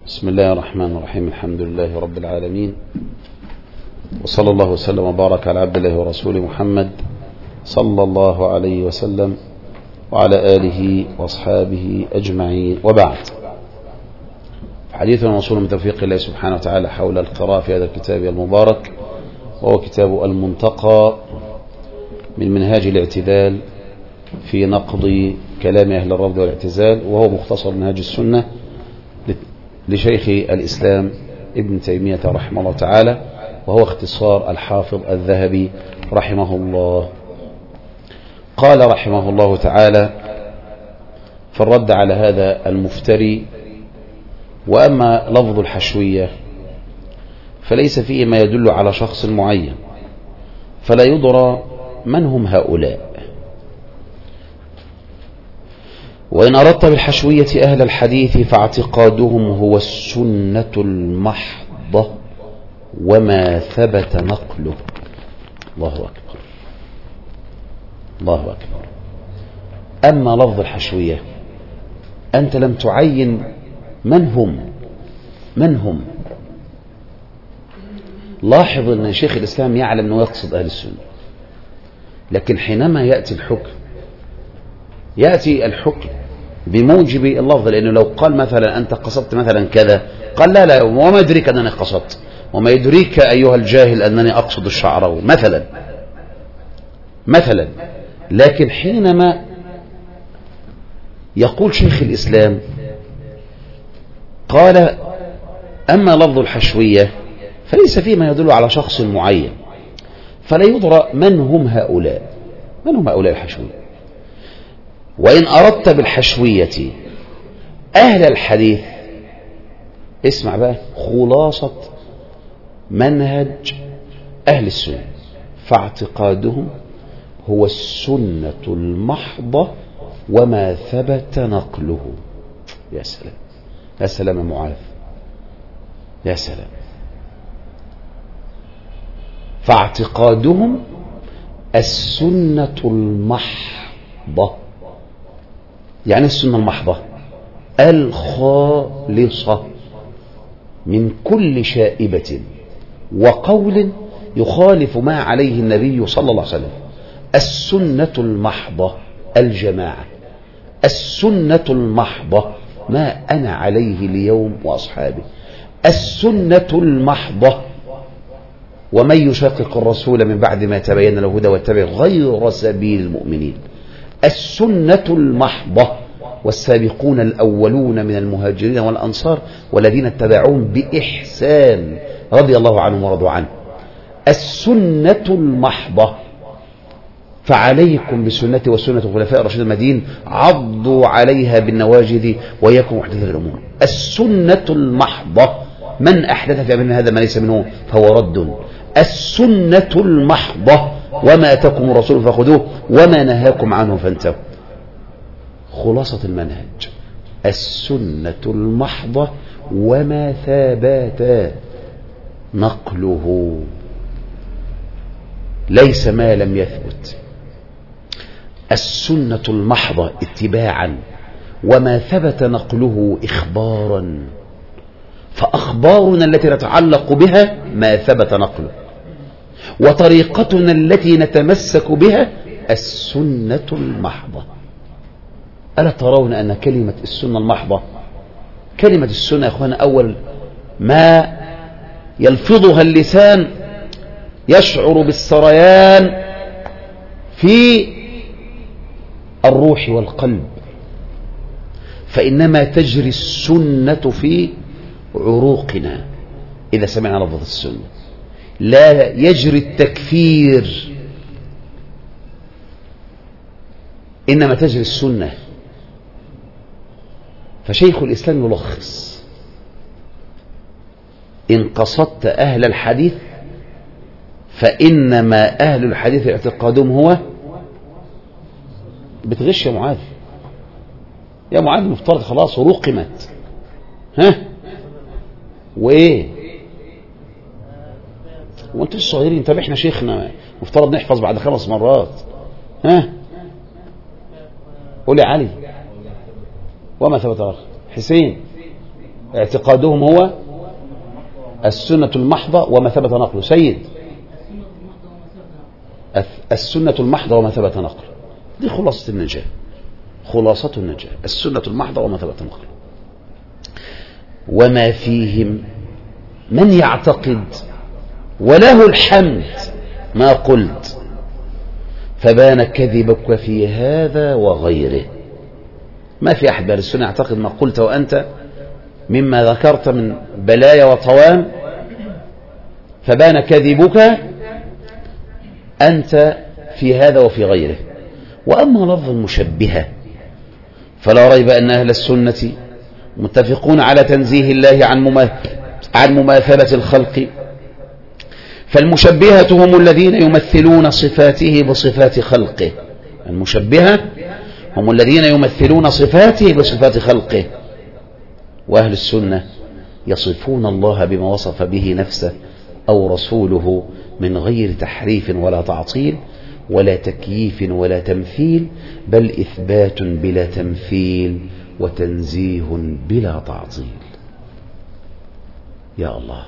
بسم الله الرحمن الرحيم. الحمد لله رب العالمين، وصلى الله وسلم وبارك على عبد الله ورسوله محمد صلى الله عليه وسلم وعلى آله وأصحابه أجمعين، وبعد. حديثنا موصول من توفيق الله سبحانه وتعالى حول القراءة في هذا الكتاب المبارك، وهو كتاب المنتقى من منهاج الاعتدال في نقض كلام أهل الرفض والاعتزال، وهو مختصر منهاج السنة لشيخ الإسلام ابن تيمية رحمه الله تعالى، وهو اختصار الحافظ الذهبي رحمه الله. قال رحمه الله تعالى في الرد على هذا المفتري: وأما لفظ الحشوية فليس فيه ما يدل على شخص معين، فلا يدرى من هم هؤلاء. وإن أردت بالحشوية أهل الحديث فاعتقادهم هو السنة المحضة وما ثبت نقله. الله أكبر، الله أكبر. أما لفظ الحشوية أنت لم تعين من هم. لاحظ أن شيخ الإسلام يعلم أنه يقصد أهل السنة، لكن حينما يأتي الحكم بموجب اللفظ، لأنه لو قال مثلا أنت قصدت مثلا كذا، قال لا وما يدريك أنني قصدت، وما يدريك أيها الجاهل أنني أقصد الشعراوي مثلا. لكن حينما يقول شيخ الإسلام قال: أما لفظ الحشوية فليس فيه ما يدل على شخص معين، فلا يدرى من هم هؤلاء الحشوية. وإن أردت بالحشوية أهل الحديث، اسمع بقى خلاصة منهج أهل السنة، فاعتقادهم هو السنة المحضة وما ثبت نقله. يا سلام، يا سلام يا معاذ، يا سلام. فاعتقادهم السنة المحضة، يعني السنة المحضة الخالصة من كل شائبة وقول يخالف ما عليه النبي صلى الله عليه وسلم. السنة المحضة الجماعة، السنة المحضة ما أنا عليه اليوم وأصحابي، السنة المحضة ومن يشاقق الرسول من بعد ما تبين له الهدى واتبع غير سبيل المؤمنين. السنة المحضة والسابقون الأولون من المهاجرين والأنصار والذين اتبعوهم بإحسان رضي الله عنهم ورضوا عنه. السنة المحضة، فعليكم بسنتي وسنة الخلفاء الراشدين المهديين عضوا عليها بالنواجذ وإياكم محدثات الأمور. السنة المحضة، من أحدث في أمرنا هذا ما ليس منه فهو رد. السنة المحضة، وما أتاكم الرسول فخذوه وما نهاكم عنه فانتهوا. خلاصة المنهج السنة المحضة وما ثبت نقله، ليس ما لم يثبت. السنة المحضة اتباعا، وما ثبت نقله إخبارا، فأخبارنا التي نتعلق بها ما ثبت نقله، وطريقتنا التي نتمسك بها السنة المحضة. ألا ترون أن كلمة السنة المحضة، كلمة السنة يا أخوانا، أول ما يلفظها اللسان يشعر بالسريان في الروح والقلب، فإنما تجري السنة في عروقنا إذا سمعنا لفظ السنة، لا يجري التكفير، إنما تجري السنة. فشيخ الإسلام يلخص: إن قصدت أهل الحديث فإنما أهل الحديث اعتقادهم هو، بتغش يا معاذ، يا معاذ مفترض خلاص ورقمت، وإيه وانتوا الصغيرين؟ طب احنا شيخنا مفترض نحفظ بعد 5 مرات. قول يا علي. وما ثبت حسين اعتقادهم هو السنة المحضة وما ثبت نقله. سيد، السنة المحضة وما ثبت نقله، دي خلاصة النجاة، خلاصة النجاة، السنة المحضة وما ثبت نقله. وما فيهم من يعتقد وله الحمد ما قلت، فبان كذبك في هذا وغيره. ما في أحد بالسنة يعتقد ما قلت وأنت مما ذكرت من بلايا وطوام، فبان كذبك أنت في هذا وفي غيره. وأما لفظ المشبهة فلا ريب أن أهل السنة متفقون على تنزيه الله عن مماثلة الخلق، فالمشبهة هم الذين يمثلون صفاته بصفات خلقه. المشبهة هم الذين يمثلون صفاته بصفات خلقه، وأهل السنة يصفون الله بما وصف به نفسه أو رسوله من غير تحريف ولا تعطيل ولا تكييف ولا تمثيل، بل إثبات بلا تمثيل وتنزيه بلا تعطيل. يا الله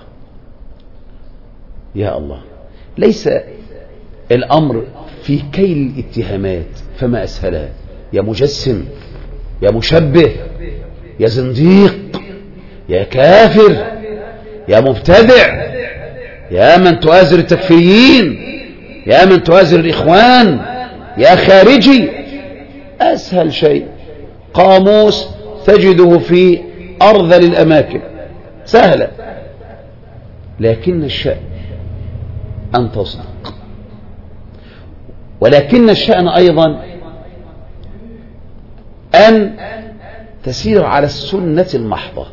يا الله، ليس الأمر في كيل الاتهامات فما أسهلها. يا مجسم، يا مشبه، يا زنديق، يا كافر، يا مبتدع، يا من تؤازر التكفيريين، يا من تؤازر الإخوان، يا خارجي. أسهل شيء قاموس تجده في أرذل الأماكن، سهلة. لكن الشأن أن تصدق، ولكن الشأن أيضا أن تسير على السنة المحضة.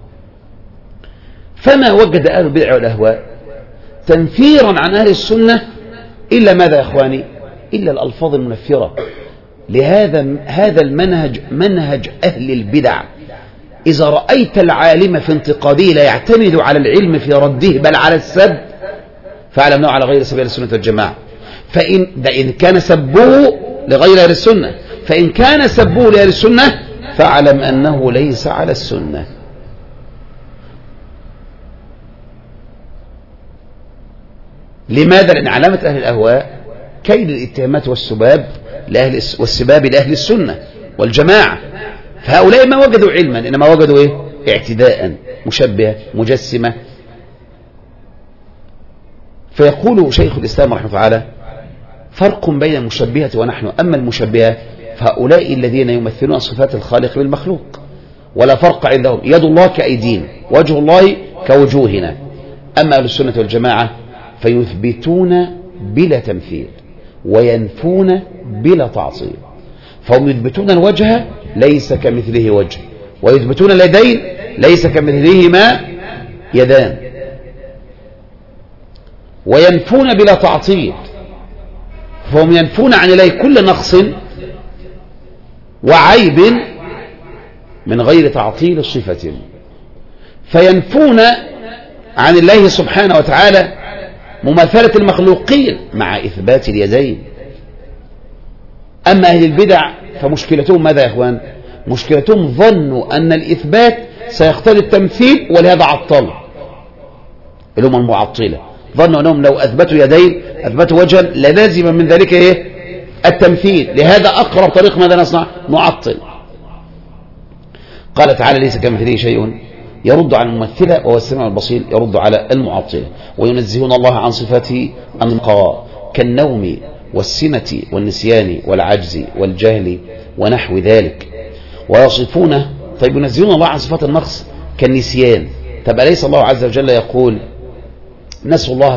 فما وجد أهل البدع والأهواء تنفيرا عن أهل السنة إلا ماذا يا إخواني؟ إلا الألفاظ المنفرة. هذا المنهج منهج أهل البدع. إذا رأيت العالم في انتقاده لا يعتمد على العلم في رده بل على السب، فاعلم أنه على غير سبيل السنة والجماعة. إن كان سبوه لغير أهل السنة، فإن كان سبوه لأهل السنة فاعلم أنه ليس على السنة. لماذا؟ لأن علامة أهل الأهواء كيل الاتهامات والسباب لأهل السنة والجماعة. فهؤلاء ما وجدوا علما، إنما وجدوا إيه؟ اعتداء، مشبهة، مجسمة. فيقول شيخ الإسلام رحمه الله تعالى: فرق بين المشبهة ونحن. أما المشبهة فهؤلاء الذين يمثلون صفات الخالق بالمخلوق، ولا فرق عندهم، يد الله كأيدينا، وجه الله كوجوهنا. أما أهل السنة والجماعة فيثبتون بلا تمثيل وينفون بلا تعطيل. فهم يثبتون الوجه ليس كمثله وجه، ويثبتون اليدين ليس كمثلهما يدان، وينفون بلا تعطيل. فهم ينفون عن الله كل نقص وعيب من غير تعطيل الصفة، فينفون عن الله سبحانه وتعالى مماثلة المخلوقين مع إثبات اليدين. أما أهل البدع فمشكلتهم ماذا يا إخوان؟ مشكلتهم ظنوا أن الإثبات سيقتضي التمثيل، ولهذا عطلوا، اللي هم المعطلة. ظنوا أنهم لو أثبتوا يدين أثبتوا وجها للازم من ذلك إيه؟ التمثيل. لهذا أقرب طريق ماذا نصنع؟ نعطل. قال تعالى: ليس كمثله شيء، يرد على الممثلة، وهو السميع البصير يرد على المعطلة. وينزهون الله عن صفاته النقاء كالنوم والسنة والنسيان والعجز والجهل ونحو ذلك، ويصفونه. طيب ينزهون الله عن صفات النقص كالنسيان. طب أليس الله عز وجل يقول: نسوا الله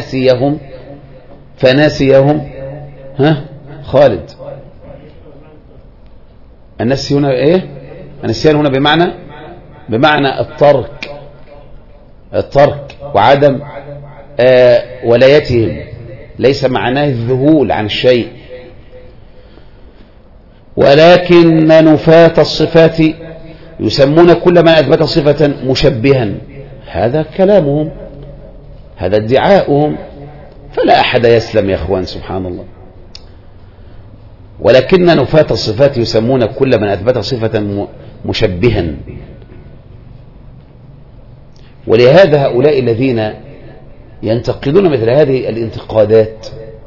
فناسيهم؟ ها خالد، النسي هنا ايه؟ النسيان هنا بمعنى الترك وعدم ولايتهم، ليس معناه الذهول عن الشيء. ولكن نفاة الصفات يسمون كل ما أثبت صفة مشبها. هذا كلامهم، هذا ادعاؤهم، فلا أحد يسلم يا أخوان، سبحان الله. ولكن نفاة الصفات يسمون كل من أثبت صفة مشبها. ولهذا هؤلاء الذين ينتقدون مثل هذه الانتقادات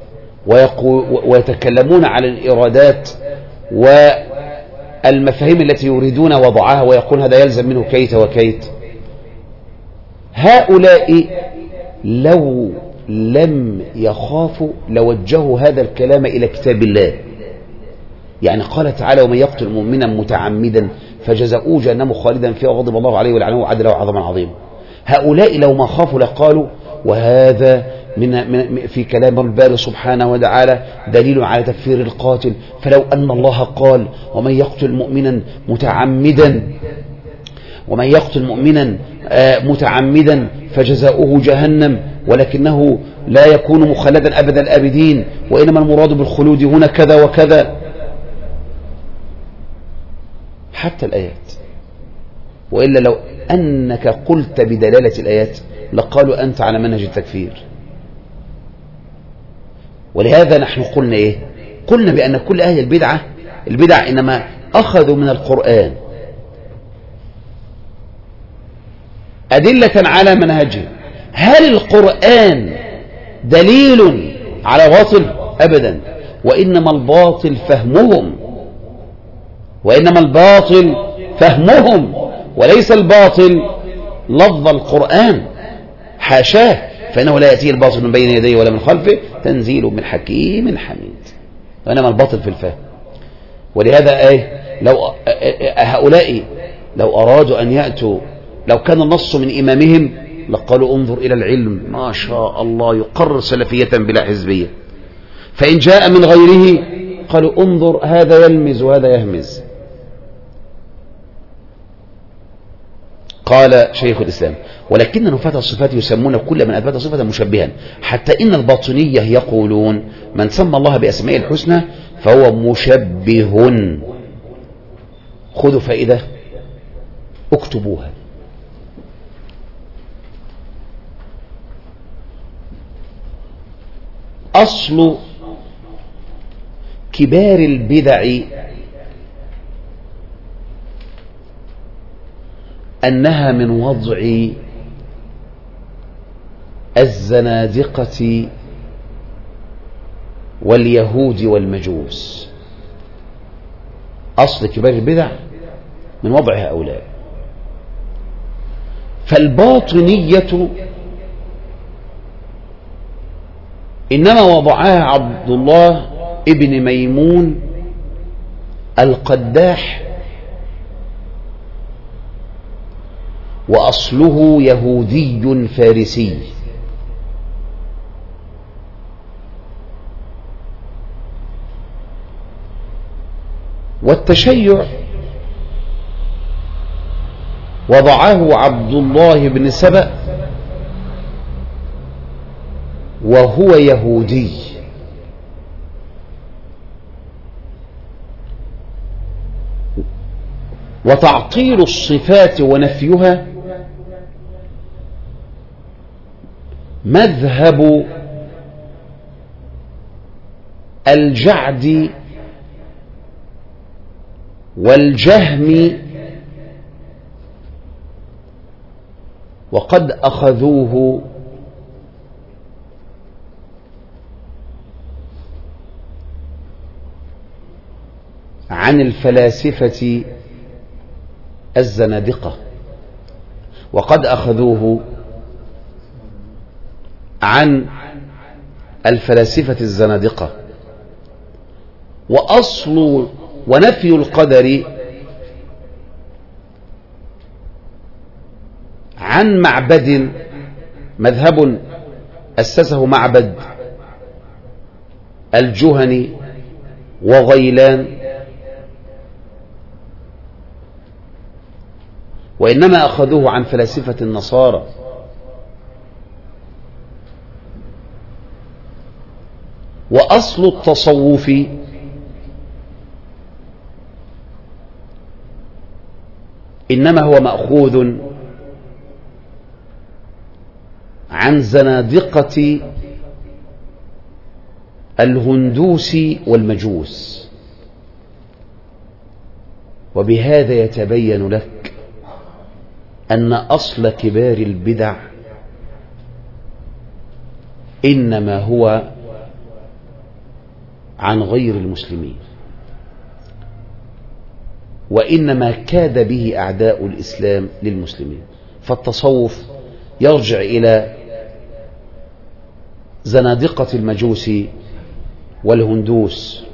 ويتكلمون على الإرادات والمفاهيم التي يريدون وضعها ويقول هذا يلزم منه كيت وكيت، هؤلاء لو لم يخافوا لوجهوا هذا الكلام إلى كتاب الله. يعني قال تعالى: ومن يقتل مؤمنا متعمدا فجزاؤه جهنم خالدا فيها وغضب الله عليه ولعنه وأعد له عذابا عظيما. هؤلاء لو ما خافوا لقالوا: وهذا في كلام الباري سبحانه وتعالى دليل على تكفير القاتل، فلو أن الله قال: ومن يقتل مؤمنا متعمدا فجزاؤه جهنم ولكنه لا يكون مخلدا أبدا الآبدين، وإنما المراد بالخلود هنا كذا وكذا، حتى الآيات. وإلا لو أنك قلت بدلالة الآيات لقالوا أنت على منهج التكفير. ولهذا نحن قلنا إيه؟ قلنا بأن كل أهل البدع إنما أخذوا من القرآن أدلة على منهجهم. هل القرآن دليل على باطل؟ أبدا، وإنما الباطل فهمهم وليس الباطل لفظ القرآن، حاشاه، فإنه لا يأتيه الباطل من بين يديه ولا من خلفه تنزيل من حكيم حميد، وإنما الباطل في الفهم. ولهذا لو هؤلاء لو أرادوا أن يأتوا، لو كان النص من إمامهم لقالوا: انظر إلى العلم ما شاء الله يقرر سلفية بلا حزبية. فإن جاء من غيره قالوا: انظر هذا يلمز وهذا يهمز. قال شيخ الإسلام: ولكن نفاة الصفات يسمون كل من أثبت صفة مشبها، حتى إن الباطنية يقولون: من سمى الله بأسماء الحسنى فهو مشبه. خذوا فائدة اكتبوها. أصل كبار البدع أنها من وضع الزنادقة واليهود والمجوس. أصل كبار البدع من وضع هؤلاء. فالباطنية إنما وضعها عبد الله ابن ميمون القداح، وأصله يهودي فارسي. والتشيع وضعه عبد الله بن سبأ وهو يهودي. وتعطيل الصفات ونفيها مذهب الجعد والجهم، وقد أخذوه عن الفلاسفة الزنادقة، وقد أخذوه عن الفلاسفة الزنادقة. وأصل ونفي القدر عن معبد، مذهب أسسه معبد الجهني وغيلان، وإنما أخذوه عن فلاسفة النصارى. وأصل التصوف إنما هو مأخوذ عن زنادقة الهندوس والمجوس. وبهذا يتبين لك أن أصل كبار البدع إنما هو عن غير المسلمين، وإنما كاد به أعداء الإسلام للمسلمين. فالتصوف يرجع إلى زنادقة المجوس والهندوس،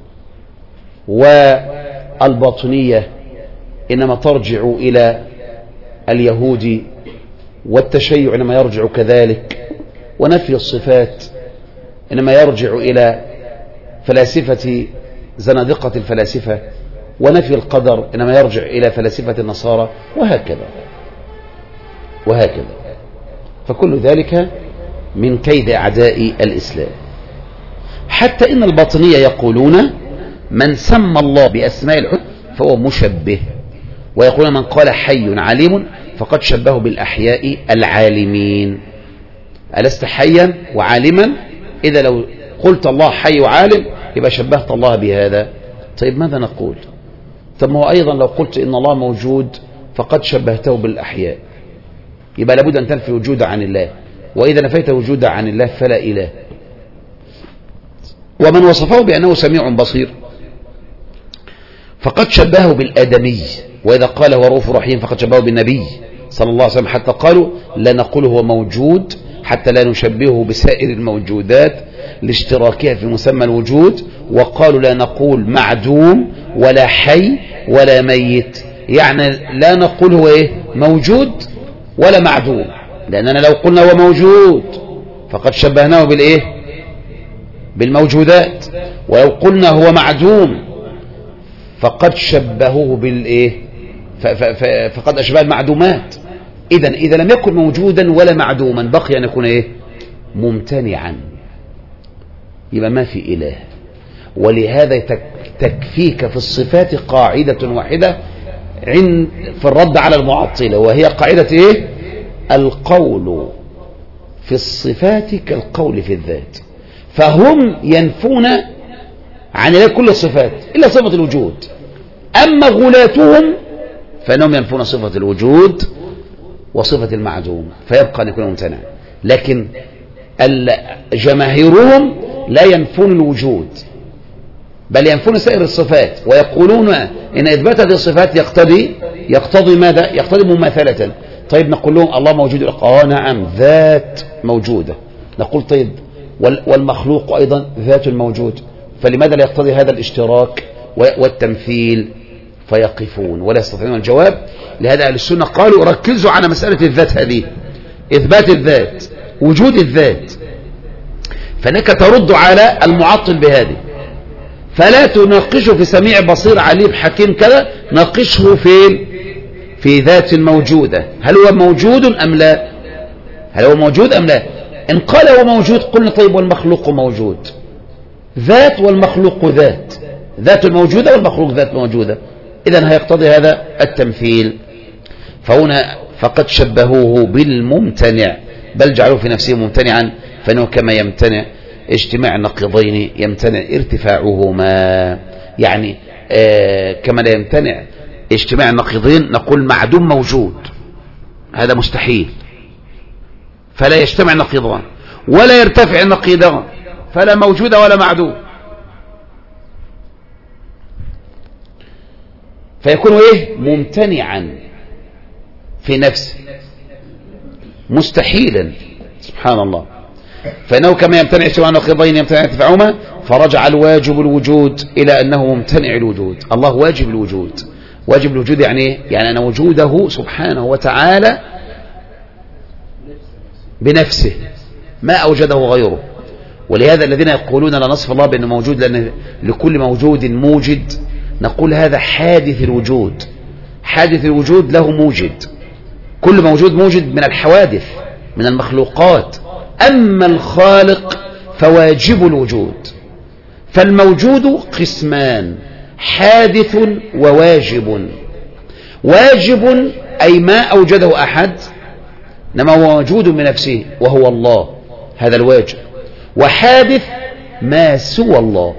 والباطنية إنما ترجع إلى اليهود، والتشيع إنما يرجع كذلك، ونفي الصفات إنما يرجع إلى فلاسفة زنادقة الفلاسفة، ونفي القدر إنما يرجع إلى فلاسفة النصارى، وهكذا وهكذا. فكل ذلك من كيد أعداء الإسلام. حتى إن الباطنية يقولون من سمى الله بأسماء الحسنى فهو مشبه، ويقولون من قال حي عليم فقد شبهه بالأحياء العالمين. ألست حيا وعالما؟ إذا لو قلت الله حي وعالم يبقى شبهت الله بهذا. طيب ماذا نقول؟ طب ما هو أيضا لو قلت إن الله موجود فقد شبهته بالأحياء، يبقى لابد أن تنفي الوجود عن الله، وإذا نفيت الوجود عن الله فلا إله. ومن وصفه بأنه سميع بصير فقد شبهه بالآدمي، وإذا قال هو رؤوف رحيم فقد شبهه بالنبي صلى الله عليه وسلم، حتى قالوا لا نقول هو موجود حتى لا نشبهه بسائر الموجودات لاشتراكها في مسمى الوجود، وقالوا لا نقول معدوم ولا حي ولا ميت، يعني لا نقول هو موجود ولا معدوم، لأننا لو قلنا هو موجود فقد شبهناه بالموجودات، ولو قلنا هو معدوم فقد شبهوه فقد أشبه المعدومات. إذا لم يكن موجودا ولا معدوما بقي أن يكون ممتنعا، يبقى ما في إله. ولهذا تكفيك في الصفات قاعدة واحدة في الرد على المعطلة، وهي قاعدة القول في الصفات كالقول في الذات. فهم ينفون عن الله كل الصفات إلا صفة الوجود، أما غلاتهم فإنهم ينفون صفة الوجود وصفة المعدوم، فيبقى أن يكون ممتنع. لكن جماهيرهم لا ينفون الوجود بل ينفون سائر الصفات، ويقولون إن إثبات هذه الصفات يقتضي ماذا؟ يقتضي مماثلة. طيب نقول لهم الله موجود، نعم ذات موجودة. نقول طيب والمخلوق أيضا ذات الموجود، فلماذا لا يقتضي هذا الاشتراك والتمثيل؟ فيقفون ولا يستطيعون الجواب. لهذا أهل السنة قالوا ركزوا على مسألة الذات هذه، إثبات الذات، وجود الذات، فإنك ترد على المعطل بهذه، فلا تناقشه في سميع بصير عليم حكيم كذا، ناقشه في ذات موجودة، هل هو موجود أم لا؟ هل هو موجود أم لا؟ إن قال هو موجود قلنا طيب والمخلوق موجود، ذات والمخلوق ذات الموجودة والمخلوق ذات موجودة، إذن هيقتضي هذا التمثيل. فهنا فقد شبهوه بالممتنع، بل جعلوه في نفسه ممتنعا، فإنه كما يمتنع اجتماع النقيضين يمتنع ارتفاعهما، يعني كما لا يمتنع اجتماع النقيضين نقول معدوم موجود، هذا مستحيل، فلا يجتمع النقيضان، ولا يرتفع النقيضان، فلا موجود ولا معدوم، فيكون ممتنعا في نفسه مستحيلا، سبحان الله. فإنه كما يمتنع اجتماع النقيضين يمتنع ارتفاعهما، فرجع الواجب الوجود إلى أنه ممتنع الوجود. الله واجب الوجود، واجب الوجود يعني يعني أن وجوده سبحانه وتعالى بنفسه ما أوجده غيره. ولهذا الذين يقولون لا نصف الله بأنه موجود لأن لكل موجود موجد، نقول هذا حادث الوجود، حادث الوجود له موجد، كل موجود موجد من الحوادث من المخلوقات، أما الخالق فواجب الوجود. فالموجود قسمان، حادث وواجب. واجب أي ما أوجده أحد، إنما هو موجود من نفسه وهو الله، هذا الواجب. وحادث ما سوى الله،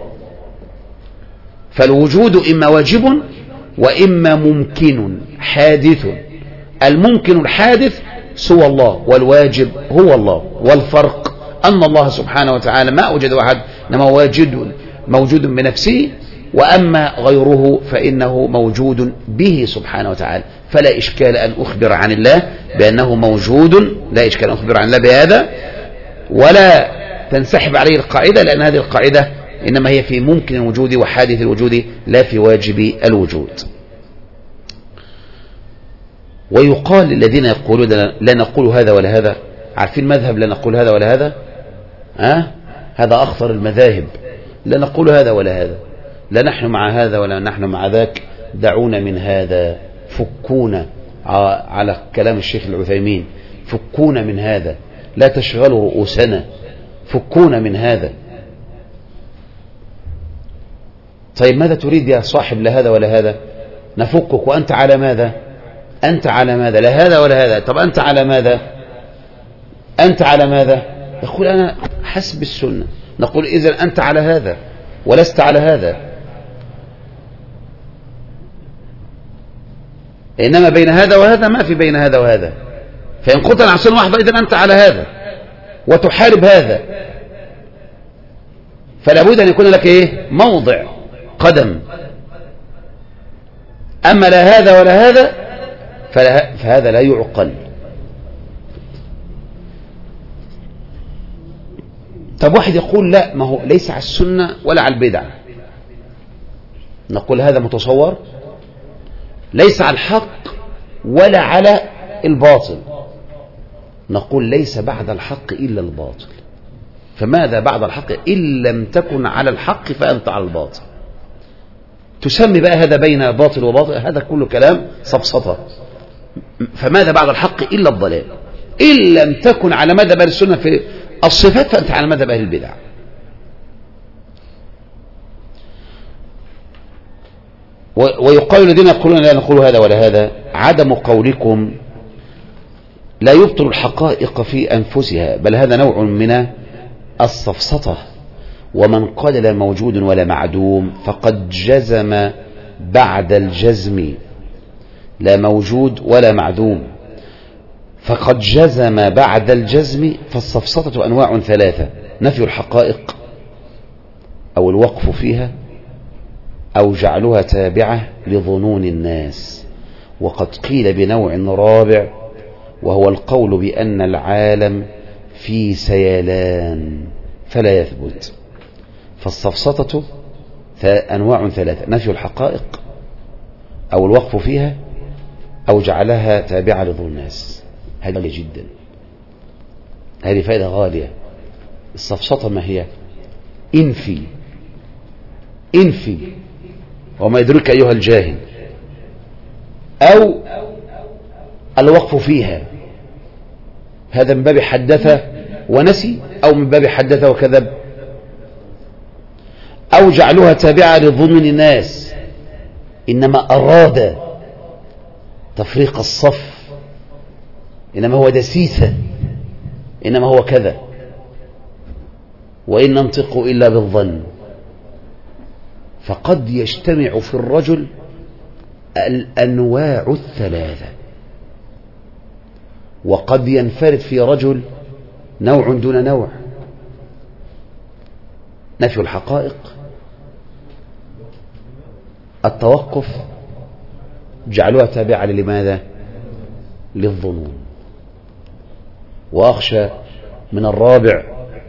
فالوجود إما واجب وإما ممكن حادث، الممكن الحادث سوى الله، والواجب هو الله، والفرق أن الله سبحانه وتعالى ما أوجد أحد، إنما موجود بنفسه، وأما غيره فإنه موجود به سبحانه وتعالى. فلا إشكال أن أخبر عن الله بأنه موجود، لا إشكال أن أخبر عن الله بهذا، ولا تنسحب عليه القاعدة، لأن هذه القاعدة إنما هي في ممكن الوجود وحادث الوجود، لا في واجب الوجود. ويقال للذين يقولون لا نقول هذا ولا هذا، عارفين مذهب لا نقول هذا ولا هذا؟ هذا أخطر المذاهب، لا نقول هذا ولا هذا، لا نحن مع هذا ولا نحن مع ذاك، دعونا من هذا، فكونا، على كلام الشيخ العثيمين، فكونا من هذا، لا تشغلوا رؤوسنا، فكونا من هذا. طيب ماذا تريد يا صاحب لا هذا ولا هذا؟ نفكك، وأنت على ماذا؟ أنت على ماذا؟ لا هذا ولا هذا. طب أنت على ماذا؟ أنت على ماذا؟ يقول أنا حسب السنة. نقول إذن أنت على هذا ولست على هذا، إنما بين هذا وهذا ما في بين هذا وهذا. فإن قلت عن سنة واحدة إذن أنت على هذا وتحارب هذا، فلا بد أن يكون لك إيه؟ موضع قدم. أما لا هذا ولا هذا فهذا لا يعقل. طب واحد يقول لا، ما هو ليس على السنة ولا على البدعة. نقول هذا متصور، ليس على الحق ولا على الباطل. نقول ليس بعد الحق إلا الباطل. فماذا بعد الحق؟ إن لم تكن على الحق فأنت على الباطل. تسمي بقى هذا بين باطل وباطل، هذا كله كلام سفسطة. فماذا بعد الحق إلا الضلال. إن لم تكن على مذهب أهل السنة في الصفات فأنت على مذهب أهل البدع. ويقال الذين يقولون لا نقول هذا ولا هذا، عدم قولكم لا يبطل الحقائق في أنفسها، بل هذا نوع من السفسطة. ومن قال لا موجود ولا معدوم فقد جزم بعد الجزم، لا موجود ولا معدوم، فقد جزم بعد الجزم. فالسفسطة أنواع ثلاثة: نفي الحقائق، أو الوقف فيها، أو جعلها تابعة لظنون الناس. وقد قيل بنوع رابع، وهو القول بأن العالم في سيلان فلا يثبت. فالسفسطة أنواع ثلاثة: نفي الحقائق، أو الوقف فيها، أو جعلها تابعة لظنون الناس. هذه غالية جدا، هذه فائدة غالية. السفسطة ما هي؟ انفي وما يدرك أيها الجاهل، أو الوقف فيها، هذا من باب حدث ونسي، أو من باب حدث وكذب، أو جعلها تابعة لظنون الناس، إنما أراد تفريق الصف، إنما هو دسيسة، إنما هو كذا، وإن ننطق إلا بالظن. فقد يجتمع في الرجل الأنواع الثلاثة، وقد ينفرد في رجل نوع دون نوع: نفي الحقائق، التوقف، جعلوها تابعة لماذا؟ للظنون. وأخشى من الرابع،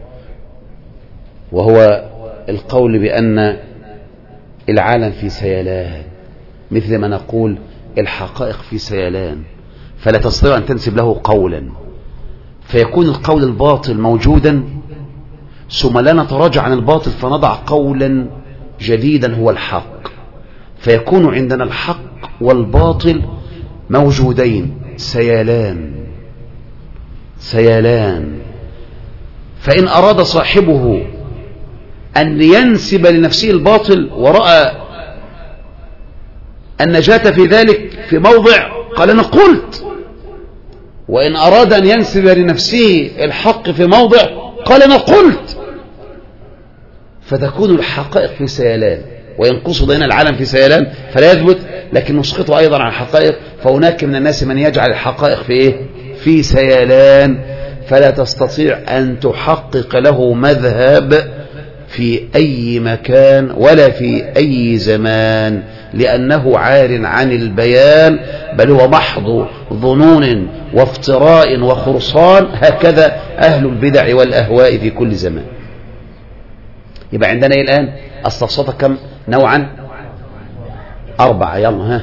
وهو القول بأن العالم في سيلان، مثل ما نقول الحقائق في سيلان، فلا تستطيع أن تنسب له قولا، فيكون القول الباطل موجودا، ثم لا نتراجع عن الباطل فنضع قولا جديدا هو الحق، فيكون عندنا الحق والباطل موجودين، سيلان. فإن أراد صاحبه أن ينسب لنفسه الباطل ورأى النجاة في ذلك في موضع قال أنا قلت، وإن أراد أن ينسب لنفسه الحق في موضع قال أنا قلت، فتكون الحقائق في سيلان، وينقص بين العالم في سيلان فلا يثبت، لكن نسقطه أيضا عن الحقائق. فهناك من الناس من يجعل الحقائق في إيه؟ في سيلان، فلا تستطيع أن تحقق له مذهب في أي مكان ولا في أي زمان، لأنه عار عن البيان، بل هو محض ظنون وافتراء وخرصان. هكذا أهل البدع والأهواء في كل زمان. يبقى عندنا إيه الآن؟ استفسط كم نوعا؟ 4. يلا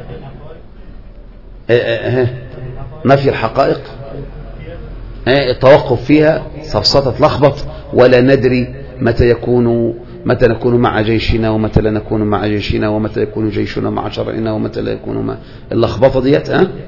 نفي الحقائق، التوقف فيها، سفسطة لخبط، ولا ندري متى نكون مع جيشنا ومتى لا نكون مع جيشنا، ومتى يكون جيشنا مع شرعنا ومتى لا يكون مع اللخبطة ديت.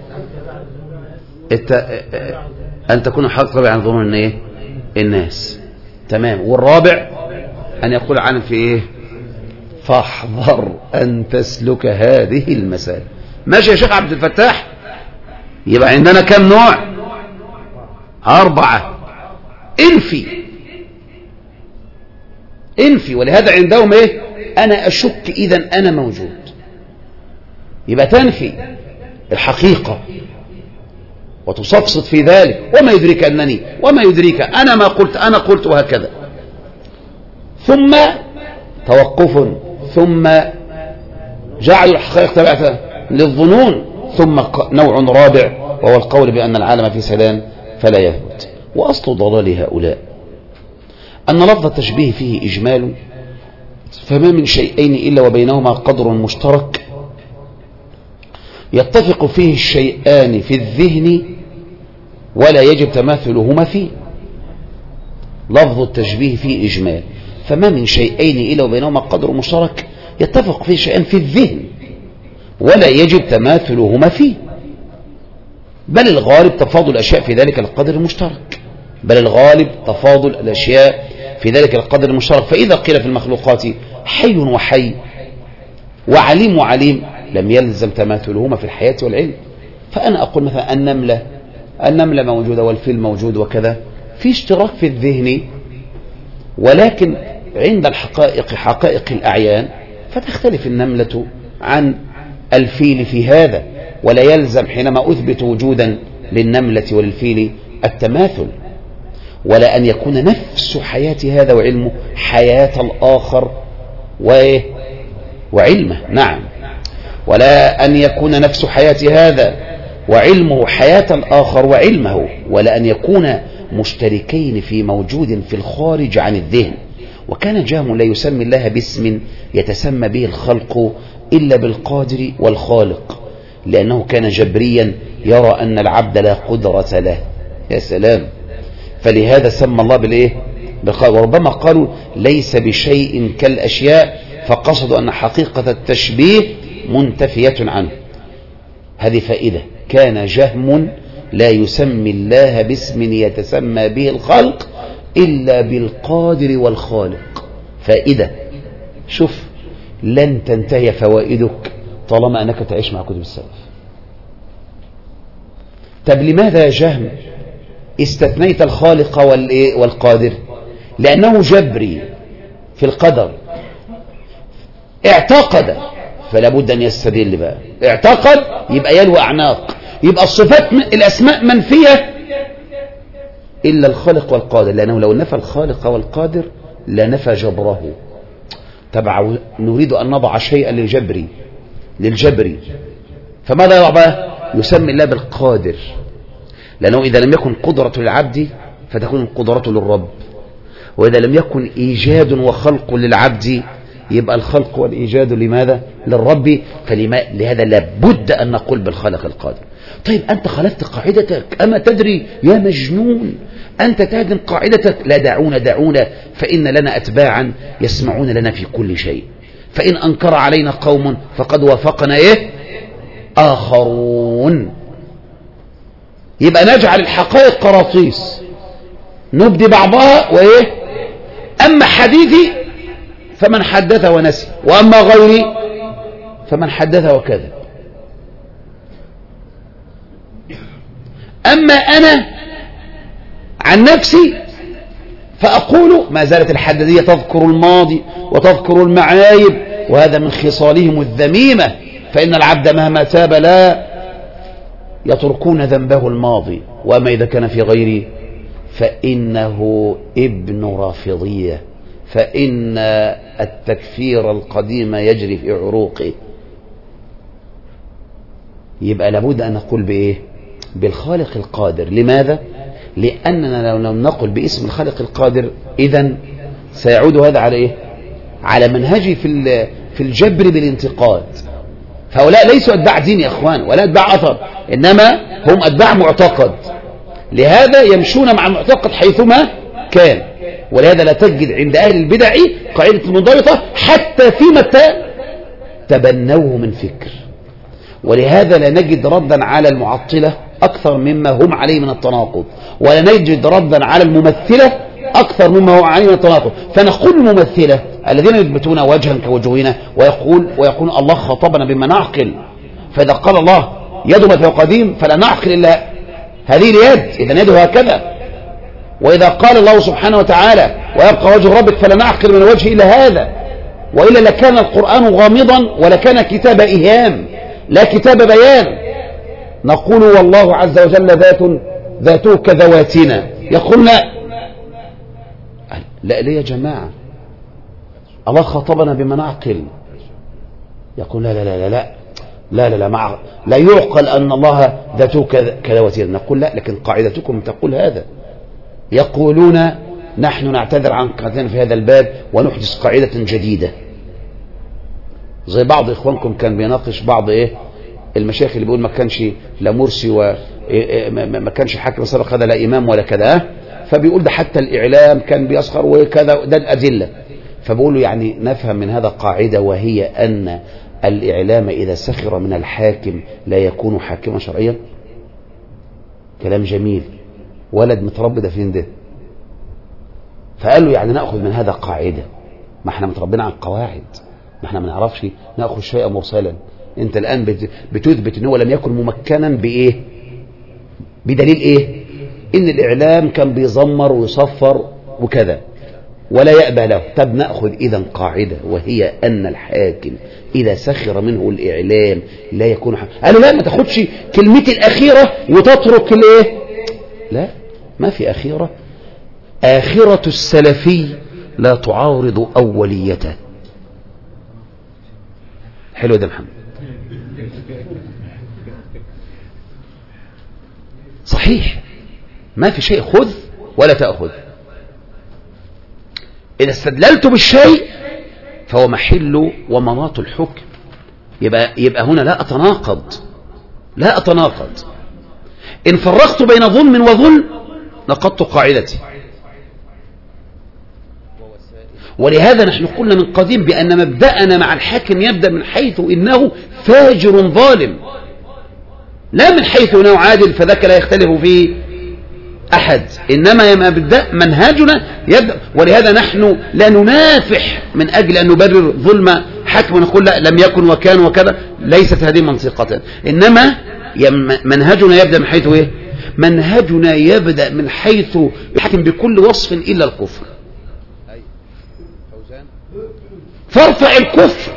أن تكون حق عن ظنون إيه؟ الناس. تمام. والرابع أن يقول عنه في إيه؟ فاحذر أن تسلك هذه المسائل. ماشي يا شيخ عبد الفتاح؟ يبقى عندنا كم نوع؟ 4. انفي. ولهذا عندهم ايه؟ انا اشك اذا انا موجود. يبقى تنفي الحقيقة وتصفصف في ذلك، وما يدريك انني، وما يدريك انا ما قلت، انا قلت، وهكذا. ثم توقف، ثم جعل الحقائق تبعث للظنون، ثم نوع رابع وهو القول بأن العالم في سلام فلا يثبت. وأصل ضلال هؤلاء أن لفظ التشبيه فيه إجمال، فما من شيئين إلا وبينهما قدر مشترك يتفق فيه الشيئان في الذهن ولا يجب تماثلهما فيه. لفظ التشبيه فيه إجمال، فما من شيئين إلا وبينهما قدر مشترك يتفق فيه شيئان في الذهن ولا يجب تماثلهما فيه، بل الغالب تفاضل الأشياء في ذلك القدر المشترك، فإذا قيل في المخلوقات حي وحي وعليم وعليم لم يلزم تماثلهما في الحياة والعلم. فأنا أقول مثلا النملة موجودة والفيل موجود وكذا، في اشتراك في الذهن، ولكن عند الحقائق، حقائق الأعيان، فتختلف النملة عن الفيل في هذا، ولا يلزم حينما أثبت وجودا للنملة وللفيل التماثل، ولا أن يكون نفس حياة هذا وعلمه حياة الآخر وعلمه. نعم. ولا أن يكون نفس حياة هذا وعلمه حياة الآخر وعلمه، ولا أن يكون مشتركين في موجود في الخارج عن الذهن. وكان جهم لا يسمي الله باسم يتسمى به الخلق إلا بالقادر والخالق، لأنه كان جبريا يرى أن العبد لا قدرة له. يا سلام. فلهذا سمى الله بالإيه؟ وربما قالوا ليس بشيء كالأشياء، فقصدوا أن حقيقة التشبيه منتفية عنه. هذه فائدة. كان جهم لا يسمي الله باسم يتسمى به الخلق إلا بالقادر والخالق. فائدة. شوف، لن تنتهي فوائدك طالما أنك تعيش مع كتب السلف. طب لماذا يا جهم استثنيت الخالق والقادر؟ لأنه جبري في القدر، اعتقد، فلا بد أن يستدل بقى. اعتقد يبقى يلوى أعناق، يبقى الصفات الأسماء منفية إلا الخالق والقادر، لأنه لو نفى الخالق والقادر لنفى جبره. تبع نريد أن نضع شيئا للجبري، فماذا يضع بقى؟ يسمي الله بالقادر، لأنه إذا لم يكن قدرة للعبد فتكون القدرة للرب، وإذا لم يكن إيجاد وخلق للعبد يبقى الخلق والإيجاد لماذا؟ للرب. لهذا لابد أن نقول بالخالق القادر. طيب أنت خلفت قاعدتك، أما تدري يا مجنون أنت تهدم قاعدتك. لا، دعونا فإن لنا أتباعا يسمعون لنا في كل شيء، فإن أنكر علينا قوم فقد وافقنا آخرون. يبقى نجعل الحقائق قراطيس نبدي بعضها أما حديثي فمن حدث ونسي، وأما غيري فمن حدث وكذب. أما أنا عن نفسي فأقول ما زالت الحدادية تذكر الماضي وتذكر المعايب، وهذا من خصالهم الذميمة، فإن العبد مهما تاب لا يتركون ذنبه الماضي، وأما إذا كان في غيره فإنه ابن رافضية، فإن التكفير القديم يجري في عروقه. يبقى لابد أن نقول بإيه؟ بالخالق القادر. لماذا؟ لأننا لو لم نقل باسم الخالق القادر إذن سيعود هذا على إيه؟ على منهجي في الجبر بالانتقاد. فهؤلاء ليسوا أتباع دين يا أخوان ولا أتباع أثر، إنما هم أتباع معتقد، لهذا يمشون مع المعتقد حيثما كان. ولهذا لا تجد عند أهل البدع قاعدة المنضبطة حتى فيما تبنوه من فكر. ولهذا لا نجد ردا على المعطلة أكثر مما هم عليه من التناقض، ولا نجد ردا على الممثلة أكثر مما هو عليه من التناقض. فنقول الممثلة الذين يثبتون وجها كوجهنا ويقول الله خاطبنا بما نعقل، فإذا قال الله يد مثل قديم فلا نعقل إلا هذه اليد، إذا يده هكذا. وإذا قال الله سبحانه وتعالى ويبقى وجه ربك فلا نعقل من الوجه إلا هذا، وإلا لكان القرآن غامضا ولكان كتاب إيهام لا كتاب بيان. نقول والله عز وجل ذاته كذواتنا، يقول لا ليه يا جماعة الله خاطبنا بما نعقل، يقول لا لا لا لا لا لا لا, لا يعقل أن الله ذاته كذواتنا. نقول لا، لكن قاعدتكم تقول هذا. يقولون نحن نعتذر عن قاعدتنا في هذا الباب ونحدث قاعدة جديدة. زي بعض إخوانكم كان بيناقش بعض المشايخ اللي بيقول ما كانش لا مرسي وما كانش حاكم سابق هذا لا إمام ولا كذا، فبيقول ده حتى الإعلام كان بيسخر وكذا، ده الأدلة. فبقولوا يعني نفهم من هذا قاعدة، وهي أن الإعلام إذا سخر من الحاكم لا يكون حاكما شرعيا. كلام جميل، ولد متربي ده فين ده؟ فقال له يعني نأخذ من هذا قاعدة، ما احنا متربينا على القواعد، ما احنا ما نعرفش نأخذ شيئا مرسلا. انت الآن بتثبت انه لم يكن ممكنا بإيه؟ بدليل إيه؟ إن الإعلام كان بيزمر ويصفر وكذا ولا يأبى له. طب نأخذ إذن قاعدة، وهي أن الحاكم إذا سخر منه الإعلام لا يكون حاكم. قالوا لا، ما تاخدش كلمتي الأخيرة وتترك الإيه؟ لا، ما في أخيرة. آخرة السلفي لا تعارض أوليته. حلو ده محمد، صحيح، ما في شيء خذ ولا تأخذ. إذا استدللت بالشيء فهو محل ومناط الحكم. يبقى هنا لا أتناقض. إن فرقت بين ظلم وظلم نقضت قاعدتي. ولهذا نحن قلنا من قديم بأن مبدأنا مع الحاكم يبدأ من حيث إنه فاجر ظالم، لا من حيث إنه عادل، فذاك لا يختلف فيه أحد، إنما مبدأ منهاجنا يبدأ. ولهذا نحن لا ننافح من أجل أن نبرر ظلم حاكم ونقول لا لم يكن وكان وكذا، ليست هذه منطقة. إنما منهجنا يبدأ من حيث إيه؟ منهجنا يبدأ من حيث يحكم بكل وصف إلا الكفر. فارفع الكفر،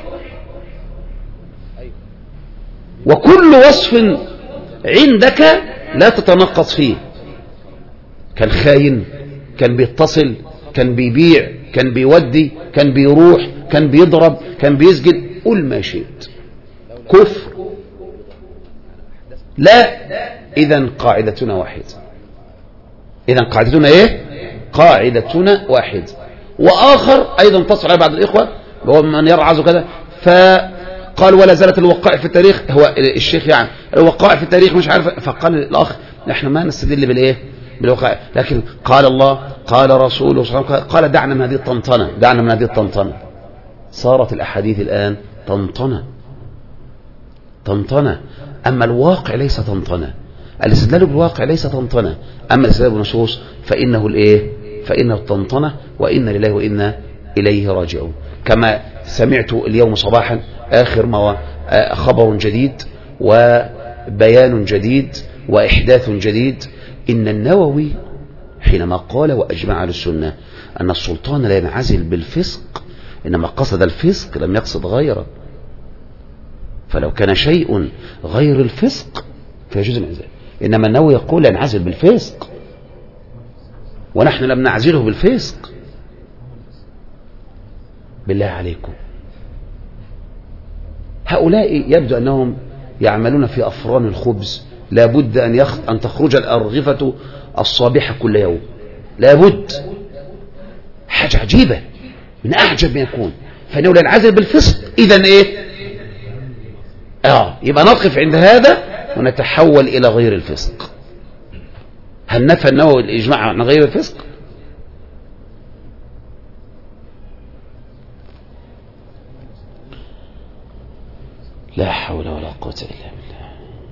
وكل وصف عندك لا تتنقص فيه. كان خاين، كان بيتصل، كان بيبيع، كان بيودي، كان بيروح، كان بيضرب، كان بيسجد، قل ما شئت، كفر. لا، إذن قاعدتنا واحد. إذن قاعدتنا إيه؟ قاعدتنا واحد. وآخر أيضا تصل على بعض الإخوة وهو من يرعز كذا، فقال ولا زالت الوقائع في التاريخ، هو الشيخ يعني الوقائع في التاريخ مش عارف، فقال الأخ نحن ما نستدل بالإيه؟ بالوقائع، لكن قال الله قال رسوله صلى الله عليه وسلم، قال دعنا من هذه الطنطنة. صارت الأحاديث الآن طنطنة. أما الواقع ليس طنطنة، الاستدلال بالواقع ليس طنطنة، أما الاستدلال بالنصوص فإنه الإيه؟ فإنه الطنطنة، وإنا لله وإنا إليه راجعون. كما سمعت اليوم صباحا آخر ما خبر جديد وبيان جديد وإحداث جديد، إن النووي حينما قال وأجمع على السنة أن السلطان لا ينعزل بالفسق، إنما قصد الفسق لم يقصد غيره. فلو كان شيء غير الفسق فيجوز الانعزال. إنما النووي يقول ينعزل بالفسق، ونحن لم نعزله بالفسق. بالله عليكم، هؤلاء يبدو أنهم يعملون في أفران الخبز. لابد أن تخرج الأرغفة الصابحة كل يوم، لابد. حاجة عجيبة، من أعجب ما يكون. فإنه لا ينعزل بالفسق، إذن إيه؟ يبقى نقف عند هذا ونتحول إلى غير الفسق. هل نفى النووي الإجماع عن غير الفسق؟ لا حول ولا قوة إلا بالله.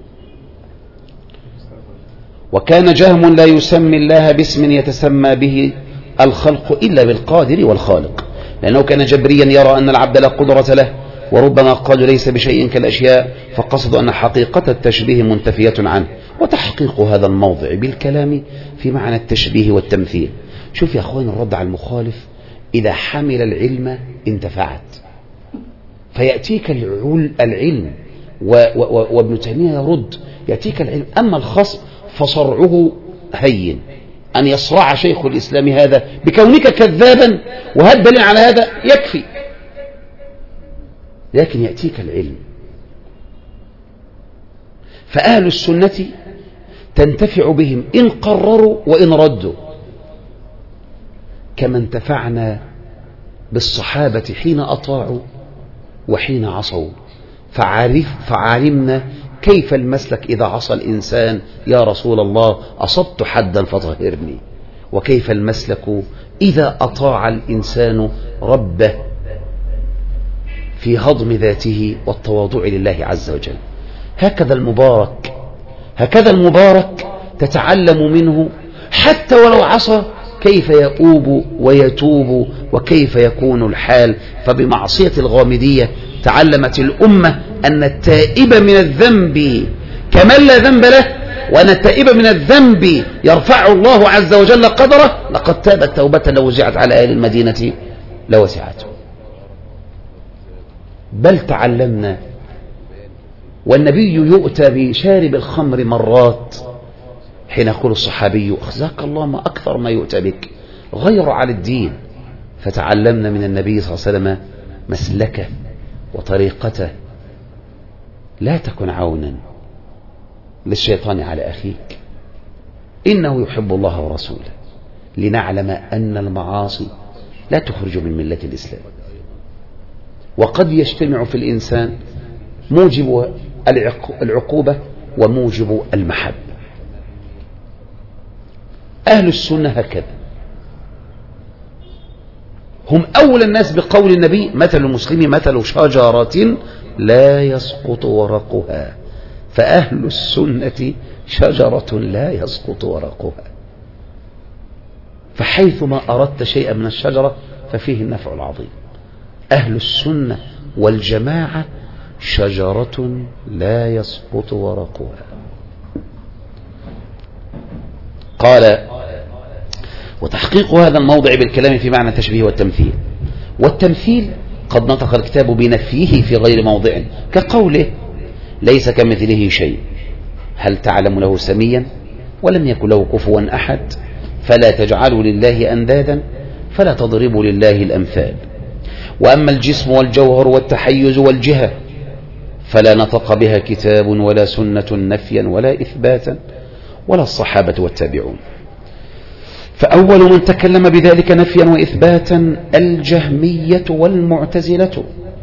وكان جهم لا يسمي الله باسم يتسمى به الخلق إلا بالقادر والخالق، لأنه كان جبريا يرى أن العبد لا قدرة له، وربما قالوا ليس بشيء كالأشياء، فقصدوا أن حقيقة التشبيه منتفية عنه. وتحقيق هذا الموضع بالكلام في معنى التشبيه والتمثيل. شوف يا أخوان الرد على المخالف، إذا حمل العلم انتفعت، فيأتيك العلم وابن تيمية يرد، يأتيك العلم. أما الخصم فصرعه هين، أن يصرع شيخ الإسلام هذا بكونك كذابا، وهذا دليل على هذا يكفي. لكن يأتيك العلم. فأهل السنة تنتفع بهم إن قرروا وإن ردوا، كما انتفعنا بالصحابة حين أطاعوا وحين عصوا، فعلمنا كيف المسلك إذا عصى الإنسان يا رسول الله أصبت حدا فطهرني، وكيف المسلك إذا أطاع الإنسان ربه في هضم ذاته والتواضع لله عز وجل. هكذا المبارك تتعلم منه حتى ولو عصى كيف يؤوب ويتوب وكيف يكون الحال. فبمعصية الغامدية تعلمت الأمة أن التائب من الذنب كمن لا ذنب له، وأن التائب من الذنب يرفع الله عز وجل قدره. لقد تابت توبة لو وزعت على أهل المدينة لوسعته. بل تعلمنا، والنبي يؤتى بشارب الخمر مرات حين يقول الصحابي أخزاك الله ما أكثر ما يؤتى بك، غير على الدين. فتعلمنا من النبي صلى الله عليه وسلم مسلكه وطريقته. لا تكن عونا للشيطان على أخيك، إنه يحب الله ورسوله، لنعلم أن المعاصي لا تخرج من ملة الإسلام. وقد يجتمع في الإنسان موجب العقوبة وموجب المحبة. أهل السنة هكذا، هم أول الناس بقول النبي مثل المسلم مثل شجرة لا يسقط ورقها. فأهل السنة شجرة لا يسقط ورقها، فحيثما أردت شيئا من الشجرة ففيه النفع العظيم. أهل السنة والجماعة شجرة لا يسقط ورقها. قال وتحقيق هذا الموضع بالكلام في معنى التشبيه والتمثيل. والتمثيل قد نطق الكتاب بنفيه في غير موضع، كقوله ليس كمثله شيء، هل تعلم له سميا ولم يكن له كفوا أحد، فلا تجعلوا لله أندادا فلا تضربوا لله الأمثال. وأما الجسم والجوهر والتحيز والجهة فلا نطق بها كتاب ولا سنة نفيا ولا إثباتا ولا الصحابة والتابعون. فأول من تكلم بذلك نفيا وإثباتا الجهمية والمعتزلة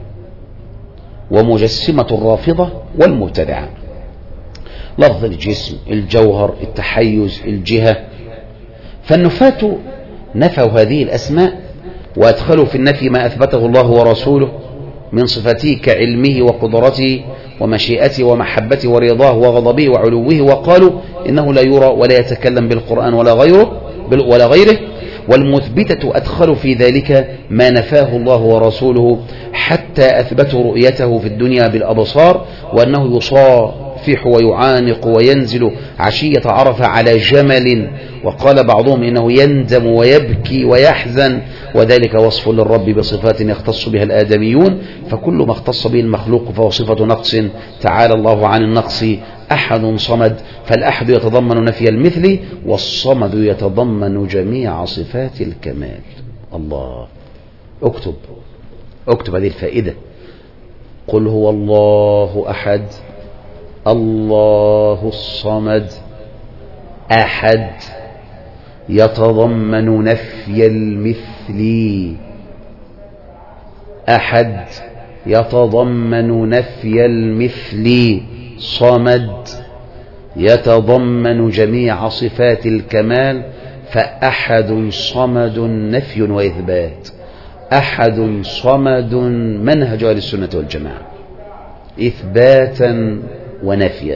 ومجسمة الرافضة والمبتدعة. لفظ الجسم، الجوهر، التحيز، الجهة، فالنفاة نفوا هذه الأسماء وأدخلوا في النفي ما أثبته الله ورسوله من صفاته كعلمه وقدرته ومشيئته ومحبته ورضاه وغضبه وعلوه، وقالوا إنه لا يرى ولا يتكلم بالقرآن ولا غيره. والمثبتة أدخلوا في ذلك ما نفاه الله ورسوله حتى أثبتوا رؤيته في الدنيا بالأبصار، وأنه ويصفح ويعانق وينزل عشية عرفة على جمل، وقال بعضهم إنه يندم ويبكي ويحزن، وذلك وصف للرب بصفات يختص بها الآدميون، فكل ما اختص به المخلوق فهو صفة نقص، تعالى الله عن النقص. أحد صمد، فالأحد يتضمن نفي المثل، والصمد يتضمن جميع صفات الكمال. الله، اكتب هذه الفائدة. قل هو الله أحد، الله الصمد. أحد يتضمن نفي المثل، أحد يتضمن نفي المثل، صمد يتضمن جميع صفات الكمال، فأحد صمد نفي وإثبات. أحد صمد منهج أهل السنة والجماعة إثباتا ونفيا.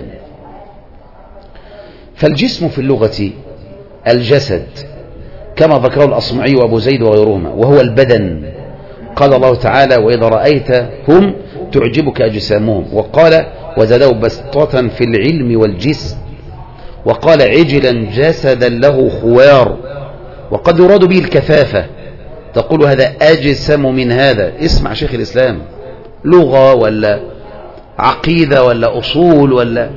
فالجسم في اللغة الجسد كما ذكره الأصمعي وأبو زيد وغيرهما، وهو البدن. قال الله تعالى: وإذا رأيتهم تعجبك أجسامهم. وقال: وزادوا بسطة في العلم والجسم. وقال: عجلا جسدا له خوار. وقد يراد به الكثافة، تقول هذا أجسم من هذا. اسمع شيخ الإسلام، لغة ولا عقيدة ولا أصول ولا.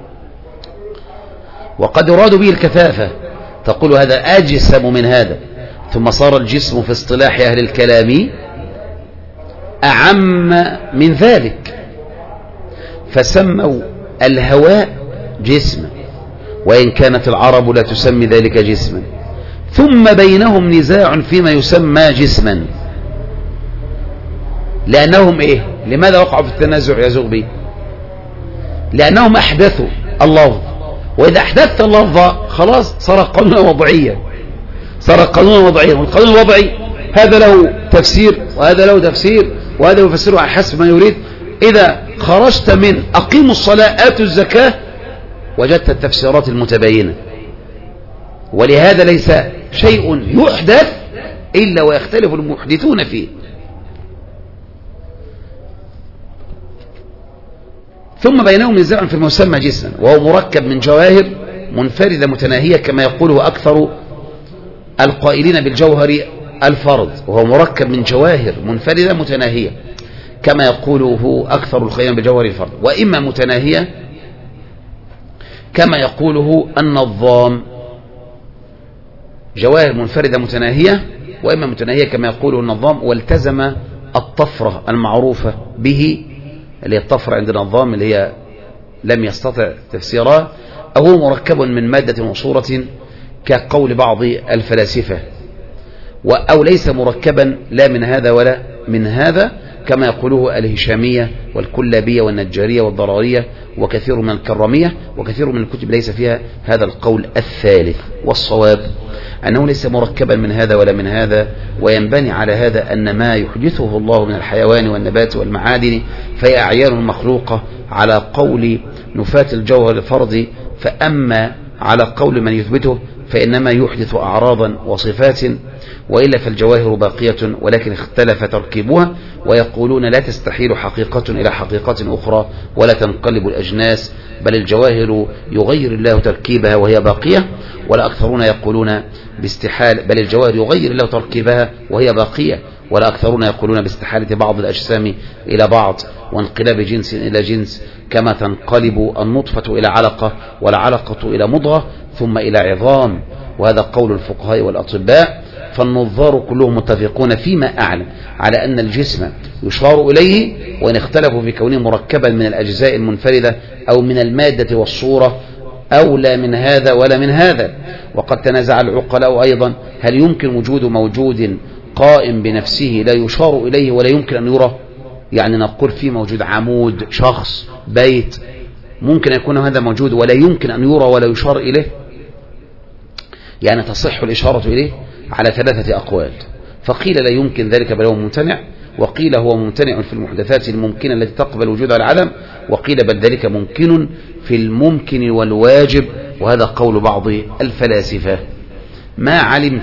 وقد يراد به الكثافة، تقول هذا أجسم من هذا. ثم صار الجسم في اصطلاح أهل الكلام أعم من ذلك، فسموا الهواء جسما، وإن كانت العرب لا تسمي ذلك جسما. ثم بينهم نزاع فيما يسمى جسما، لأنهم إيه؟ لماذا وقعوا في التنازع يا زغبي؟ لأنهم أحدثوا اللفظ، وإذا أحدثت اللفظ خلاص صار قانونا وضعيا، صار قانونا وضعيا. والقانون الوضعي هذا له تفسير وهذا له تفسير وهذا يفسره على حسب ما يريد. إذا خرجت من أقيموا الصلاة آتوا الزكاة وجدت التفسيرات المتباينة. ولهذا ليس شيء يحدث إلا ويختلف المحدثون فيه. ثم بينهم نزاع في المسمى جسما، وهو مركب من جواهر منفردة متناهية كما يقوله أكثر القائلين بالجوهر الفرد. وهو مركب من جواهر منفردة متناهية كما يقوله أكثر القائلين بالجوهر الفرد، وإما متناهية كما يقوله النظام. جواهر منفردة متناهية، وإما متناهية كما يقوله النظام. والتزم الطفرة المعروفة به، اللي هي الطفرة عند النظام اللي هي لم يستطع تفسيرها، أو هو مركب من مادة وصورة كقول بعض الفلاسفة، أو ليس مركبا لا من هذا ولا من هذا كما يقوله الهشامية والكلابية والنجارية والضرارية وكثير من الكرامية. وكثير من الكتب ليس فيها هذا القول الثالث. والصواب أنه ليس مركبا من هذا ولا من هذا، وينبني على هذا أن ما يحدثه الله من الحيوان والنبات والمعادن فهي أعيان مخلوقة على قول نفاة الجوهر الفردي، فأما على قول من يثبته فإنما يحدث أعراضا وصفات، وإلا فالجواهر باقية ولكن اختلف تركيبها. ويقولون لا تستحيل حقيقة إلى حقيقة أخرى ولا تنقلب الأجناس، بل الجواهر يغير الله تركيبها وهي باقية. ولا أكثرون يقولون باستحال، بل الجواهر يغير الله تركيبها وهي باقية. ولا أكثرون يقولون باستحالة بعض الأجسام إلى بعض وانقلاب جنس إلى جنس، كما تنقلب النطفة إلى علقة والعلقة إلى مضغة ثم إلى عظام. وهذا قول الفقهاء والأطباء. فالنظار كلهم متفقون فيما أعلم على أن الجسم يشار إليه، وإن اختلفوا في كونه مركبا من الأجزاء المنفردة أو من المادة والصورة أو لا من هذا ولا من هذا. وقد تنازع العقلاء أيضا هل يمكن وجود موجود قائم بنفسه لا يشار إليه ولا يمكن أن يرى؟ يعني نقول في موجود عمود، شخص، بيت، ممكن يكون هذا موجود ولا يمكن أن يرى ولا يشار إليه، يعني تصح الإشارة إليه على 3 أقوال. فقيل لا يمكن ذلك بل هو ممتنع، وقيل هو ممتنع في المحدثات الممكنة التي تقبل وجود العدم، وقيل بل ذلك ممكن في الممكن والواجب. وهذا قول بعض الفلاسفة. ما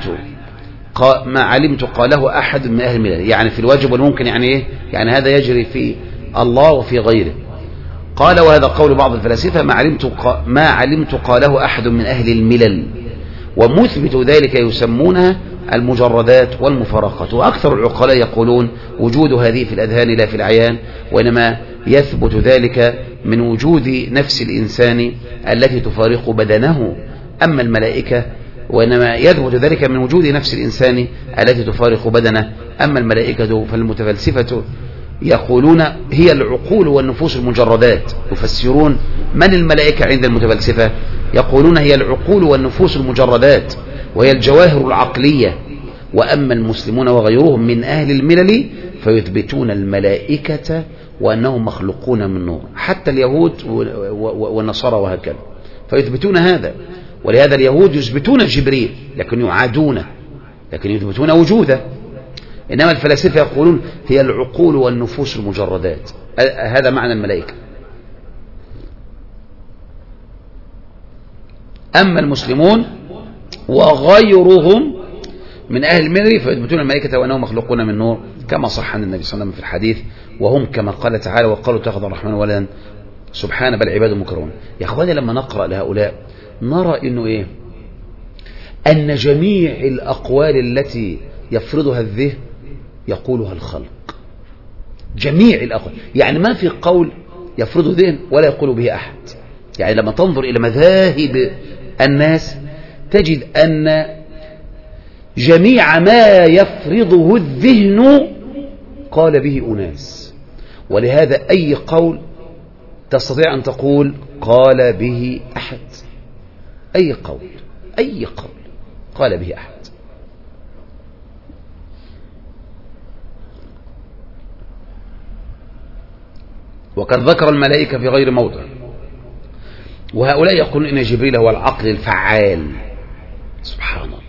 علمت قاله أحد من أهل الملل، يعني في الواجب والممكن، يعني إيه؟ يعني هذا يجري في الله وفي غيره. قال وهذا قول بعض الفلاسفة ما علمت قاله أحد من أهل الملل، ومثبت ذلك يسمونها المجردات والمفارقات. وأكثر العقلاء يقولون وجود هذه في الأذهان لا في الأعيان، وإنما يثبت ذلك من وجود نفس الإنسان التي تفارق بدنه. أما الملائكة وإنما يثبت ذلك من وجود نفس الإنسان التي تفارق بدنه. أما الملائكة فالمتفلسفة يقولون هي العقول والنفوس المجردات. يفسرون من الملائكة عند المتفلسفة، يقولون هي العقول والنفوس المجردات وهي الجواهر العقلية. وأما المسلمون وغيرهم من أهل الملل فيثبتون الملائكة وأنهم مخلوقون من نور، حتى اليهود والنصارى وهكذا فيثبتون هذا. ولهذا اليهود يثبتون جبريل لكن يعادونه، لكن يثبتون وجوده. إنما الفلاسفة يقولون هي العقول والنفوس المجردات. هذا معنى الملائكة. أما المسلمون وغيرهم من أهل الملل فيثبتون الملائكة وأنهم مخلوقون من نور، كما صح عن النبي صلى الله عليه وسلم في الحديث، وهم كما قال تعالى وقالوا اتخذ الرحمن ولدا سبحانه بل عباد مكرمون. يا أخواني لما نقرأ لهؤلاء نرى إنه إيه؟ أن جميع الأقوال التي يفرضها الذهن يقولها الخلق. جميع الأقوال، يعني ما في قول يفرضه ذهن ولا يقول به أحد. يعني لما تنظر إلى مذاهب الناس تجد أن جميع ما يفرضه الذهن قال به أناس. ولهذا أي قول تستطيع أن تقول قال به أحد. أي قول قال به أحد. وقد ذكر الملائكة في غير موضع. وهؤلاء يقولون إن جبريل هو العقل الفعال. سبحان الله.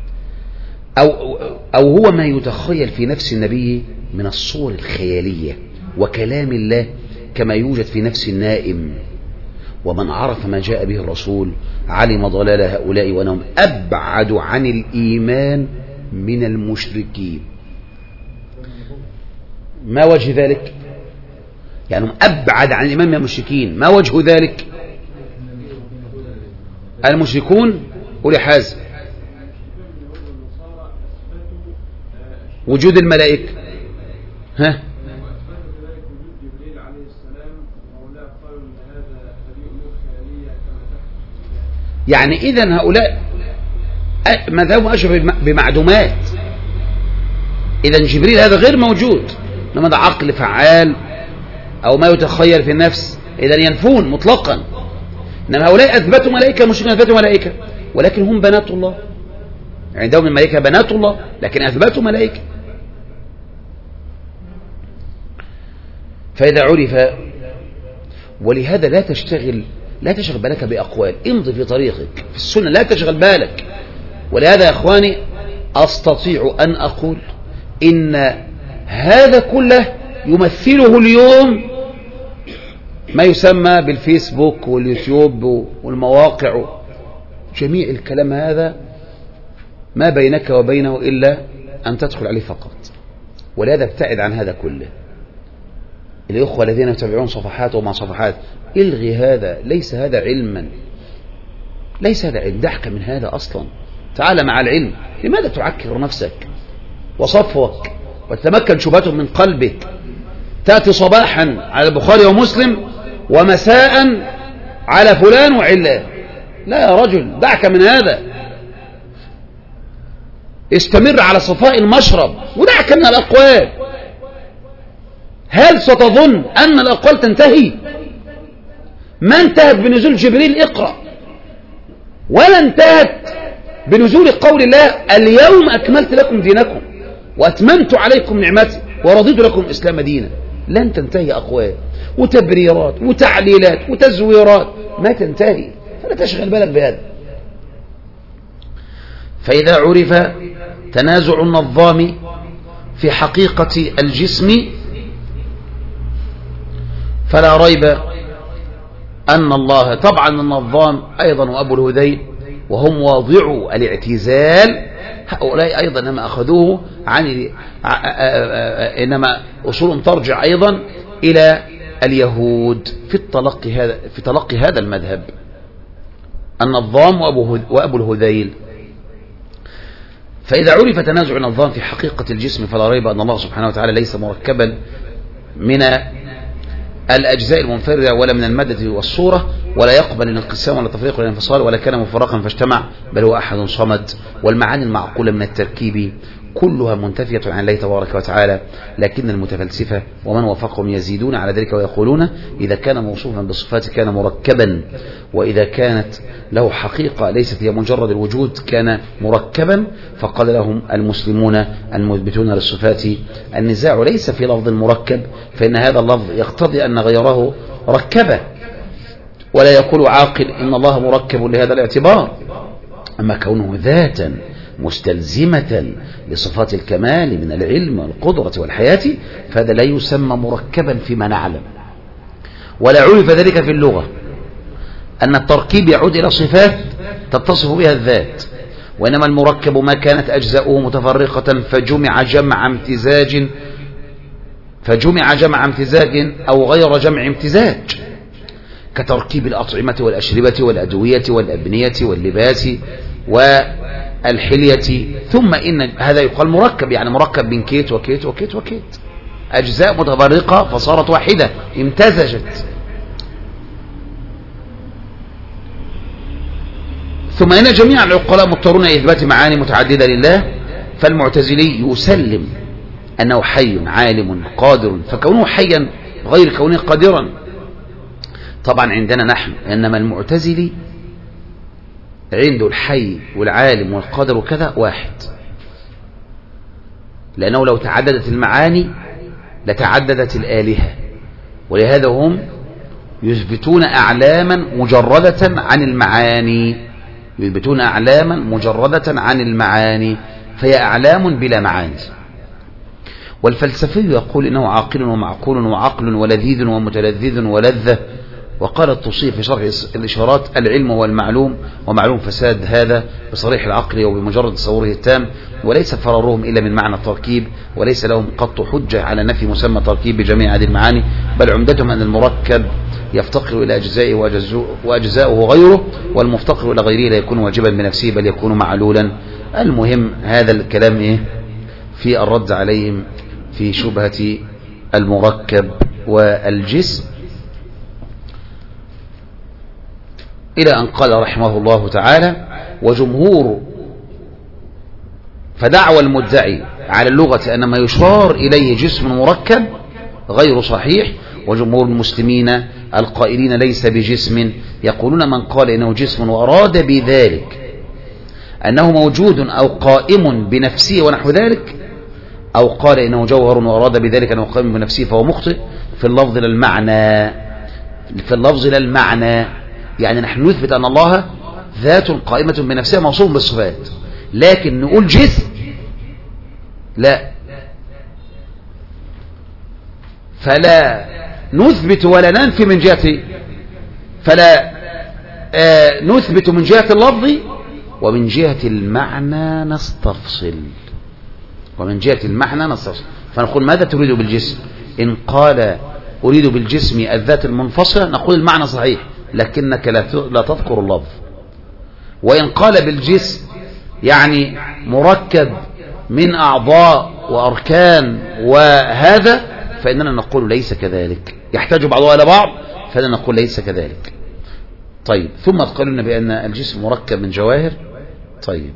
أو هو ما يتخيل في نفس النبي من الصور الخيالية وكلام الله كما يوجد في نفس النائم. ومن عرف ما جاء به الرسول علم ضلال هؤلاء وأنهم أبعد عن الإيمان من المشركين. ما وجه ذلك؟ يعني أبعد عن الإيمان من المشركين. ما وجه ذلك؟ المشركون قولي حازم وجود الملائكة. ها؟ يعني إذن هؤلاء مذهبهم أشبه بمعدومات. إذن جبريل هذا غير موجود، إنما ده عقل فعال أو ما يتخيل في النفس، إذن ينفون مطلقا. إنما هؤلاء أثبتوا ملائكة، مشركين أثبتوا ملائكة ولكن هم بنات الله. عندهم الملائكة بنات الله لكن أثبتوا ملائكة. فإذا عرف، ولهذا لا تشغل بالك بأقوال، امضي في طريقك في السنة، لا تشغل بالك. ولهذا يا أخواني أستطيع أن أقول إن هذا كله يمثله اليوم ما يسمى بالفيسبوك واليوتيوب والمواقع. جميع الكلام هذا ما بينك وبينه إلا أن تدخل عليه فقط. ولهذا ابتعد عن هذا كله. الإخوة الذين يتابعون صفحات وما صفحات الغي هذا، ليس هذا علما، ليس هذا علم، دعك من هذا أصلا. تعال مع العلم. لماذا تعكر نفسك وصفوك وتتمكن شبهتهم من قلبك؟ تأتي صباحا على البخاري ومسلم ومساء على فلان وعلان. لا يا رجل، دعك من هذا. استمر على صفاء المشرب ودعك من الأقوال. هل ستظن أن الأقوال تنتهي؟ ما انتهت بنزول جبريل اقرأ، ولا انتهت بنزول قول الله اليوم أكملت لكم دينكم وأتممت عليكم نعمتي ورضيت لكم الإسلام دينا. لن تنتهي أقوال وتبريرات وتعليلات وتزويرات، ما تنتهي. فلا تشغل بالك بهذا. فإذا عرف تنازع النظام في حقيقة الجسم فلا ريب أن الله، طبعا النظام أيضا وأبو الهذيل وهم واضعوا الاعتزال، هؤلاء أيضا إنما أخذوه عن إنما أصولهم ترجع أيضا إلى اليهود في تلقي هذا المذهب النظام وأبو الهذيل. فإذا عرف تنازع النظام في حقيقة الجسم فلا ريب أن الله سبحانه وتعالى ليس مركبا من الأجزاء المنفردة ولا من المادة والصورة، ولا يقبل الانقسام ولا التفريق ولا الانفصال، ولا كان مفرقا فاجتمع، بل هو أحد صمد. والمعاني المعقولة من التركيب كلها منتفية عن الله تبارك وتعالى، لكن المتفلسفة ومن وافقهم يزيدون على ذلك ويقولون إذا كان موصوفا بالصفات كان مركبا، وإذا كانت له حقيقة ليست هي مجرد الوجود كان مركبا. فقال لهم المسلمون المثبتون للصفات النزاع ليس في لفظ مركب، فإن هذا اللفظ يقتضي أن غيره ركبه، ولا يقول عاقل إن الله مركب لهذا الاعتبار. أما كونه ذاتا مستلزمة لصفات الكمال من العلم والقدرة والحياة فهذا لا يسمى مركبا فيما نعلم. ولا عرف ذلك في اللغة أن التركيب يعود إلى صفات تتصف بها الذات، وإنما المركب ما كانت أجزاؤه متفرقة فجمع جمع امتزاج أو غير جمع امتزاج، كتركيب الأطعمة والأشربة والأدوية والأبنية واللباس والحلية. ثم إن هذا يقال مركب، يعني مركب من كيت وكيت وكيت وكيت، أجزاء متفرقة فصارت واحدة امتزجت. ثم إن جميع العقلاء مضطرون إلى إثبات معاني متعددة لله، فالمعتزلي يسلم أنه حي عالم قادر، فكونه حيا غير كونه قادرا. طبعا عندنا نحن، إنما المعتزلي عنده الحي والعالم والقادر وكذا واحد، لأنه لو تعددت المعاني لتعددت الآلهة، ولهذا هم يثبتون أعلاما مجردة عن المعاني، فهي أعلام بلا معاني. والفلسفي يقول إنه عاقل ومعقول وعقل ولذيذ ومتلذذ ولذة. وقال الطوسي في شرح الإشارات العلم هو المعلوم، ومعلوم فساد هذا بصريح العقل وبمجرد تصوره التام، وليس فرارهم إلا من معنى التركيب، وليس لهم قط حجة على نفي مسمى التركيب بجميع هذه المعاني، بل عمدتهم أن المركب يفتقر إلى أجزائه وأجزاؤه غيره، والمفتقر إلى غيره لا يكون واجبا بنفسه بل يكون معلولا. المهم هذا الكلام في الرد عليهم في شبهة المركب والجسم، إلى أن قال رحمه الله تعالى: وجمهور فدعوى المدعي على اللغة أن ما يشار إليه جسم مركب غير صحيح، وجمهور المسلمين القائلين ليس بجسم يقولون من قال إنه جسم وأراد بذلك أنه موجود أو قائم بنفسه ونحو ذلك، أو قال إنه جوهر وأراد بذلك أنه قائم بنفسه فهو مخطئ في اللفظ للمعنى. يعني نحن نثبت أن الله ذات قائمة بنفسها موصوف بالصفات، لكن نقول جسم لا، فلا نثبت ولا ننفي من جهة، فلا نثبت من جهة اللفظ، ومن جهة المعنى نستفصل. فنقول ماذا تريد بالجسم؟ إن قال أريد بالجسم الذات المنفصلة نقول المعنى صحيح لكنك لا تذكر اللفظ. وإن قال بالجسم يعني مركب من أعضاء وأركان وهذا فإننا نقول ليس كذلك، يحتاج بعضها إلى بعض، فإننا نقول ليس كذلك. طيب، ثم قالوا بأن الجسم مركب من جواهر. طيب،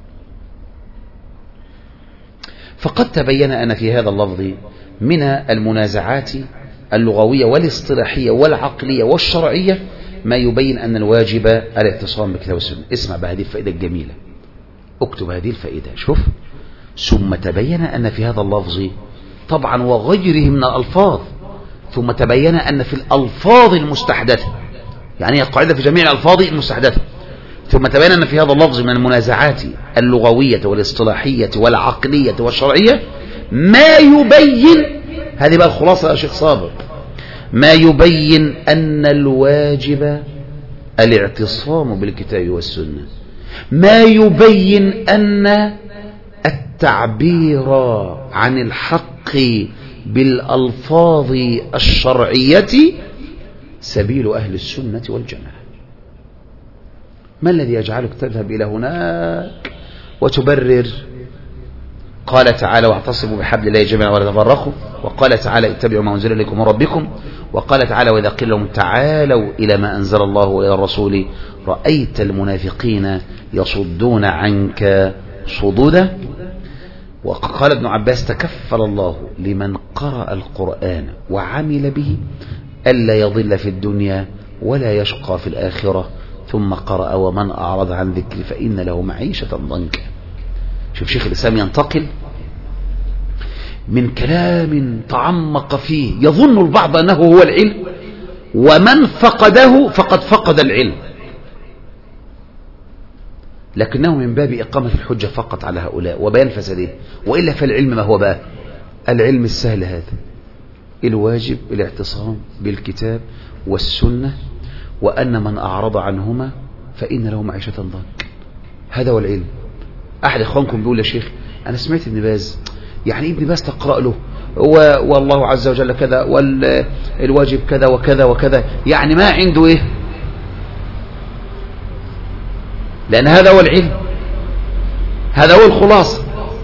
فقد تبين أن في هذا اللفظ من المنازعات اللغوية والاصطلاحية والعقلية والشرعية ما يبين أن الواجب الاعتصام بكتاب والسنة. اسمع بهذه الفائدة الجميلة، اكتب هذه الفائدة، شوف: ثم تبين أن في هذا اللفظ طبعا وغيره من الألفاظ، ثم تبين أن في الألفاظ المستحدثة، يعني هي قاعدة في جميع الألفاظ المستحدثة، ثم تبين أن في هذا اللفظ من المنازعات اللغوية والاصطلاحية والعقلية والشرعية ما يبين، هذه بقى الخلاصة يا شيخ صابر، ما يبين أن الواجب الاعتصام بالكتاب والسنة، ما يبين أن التعبير عن الحق بالألفاظ الشرعية سبيل أهل السنة والجماعة. ما الذي يجعلك تذهب إلى هناك وتبرر؟ قال تعالى واعتصموا بحبل الله جميعا ولا تفرقوا، وقال تعالى اتبعوا ما أنزل إليكم من ربكم، وقال تعالى وإذا قيل لهم تعالوا إلى ما أنزل الله وإلى الرسول رأيت المنافقين يصدون عنك صدودا. وقال ابن عباس تكفل الله لمن قرأ القرآن وعمل به ألا يضل في الدنيا ولا يشقى في الآخرة، ثم قرأ ومن أعرض عن ذكري فإن له معيشة ضنكا. شوف شيخ الإسلام ينتقل من كلام تعمق فيه يظن البعض أنه هو العلم، ومن فقده فقد فقد العلم، لكنه من باب إقامة الحجة فقط على هؤلاء وبيان فساده. وإلا فالعلم ما هو بقى؟ العلم السهل هذا، الواجب الاعتصام بالكتاب والسنة، وأن من أعرض عنهما فإن له معيشة ضنكا. هذا هو العلم. أحد إخوانكم بيقول يا شيخ أنا سمعت ابن باز، يعني ابن باز تقرأ له والله عز وجل كذا والواجب كذا وكذا وكذا، يعني ما عنده إيه؟ لأن هذا هو العلم، هذا هو الخلاصة.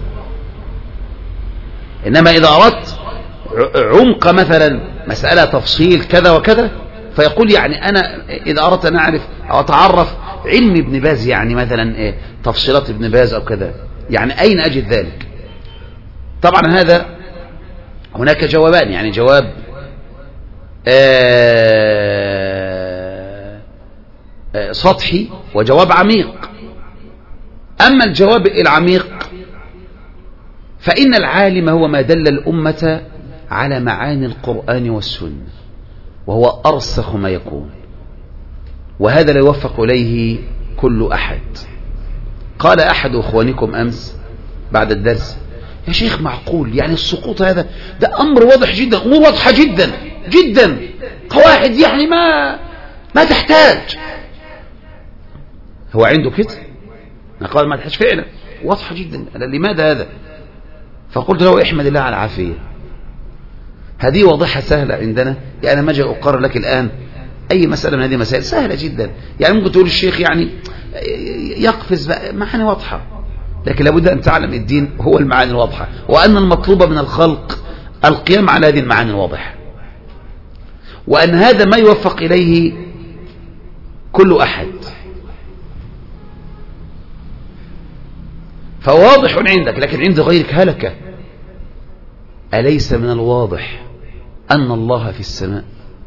إنما إذا أردت عمق مثلا مسألة تفصيل كذا وكذا، فيقول يعني أنا إذا أردت أن أعرف أو أتعرف علم ابن باز، يعني مثلا إيه تفصيلات ابن باز أو كذا، يعني أين أجد ذلك؟ طبعا هذا هناك جوابان، يعني جواب سطحي وجواب عميق. أما الجواب العميق فإن العالم هو ما دل الأمة على معاني القرآن والسنة، وهو أرسخ ما يكون، وهذا لا يوفق إليه كل أحد. قال أحد أخوانكم أمس بعد الدرس يا شيخ معقول يعني السقوط هذا ده أمر واضح جدا، أمور واضحة جدا جدا، قواعد يعني ما تحتاج. هو عنده كده؟ قال ما تحتاج فعلا، واضحة جدا. لماذا هذا؟ فقلت له احمد الله على العافية، هذه واضحة سهلة عندنا. يعني ما جاء أقرر لك الآن أي مسألة من هذه المسائل سهلة جدا، يعني ممكن تقول الشيخ يعني يقفز معاني واضحة، لكن لابد أن تعلم الدين هو المعاني الواضحة، وأن المطلوب من الخلق القيام على هذه المعاني الواضحة، وأن هذا ما يوفق إليه كل أحد. فواضح عندك، لكن عند غيرك هلكة. أليس من الواضح أن الله في السماء،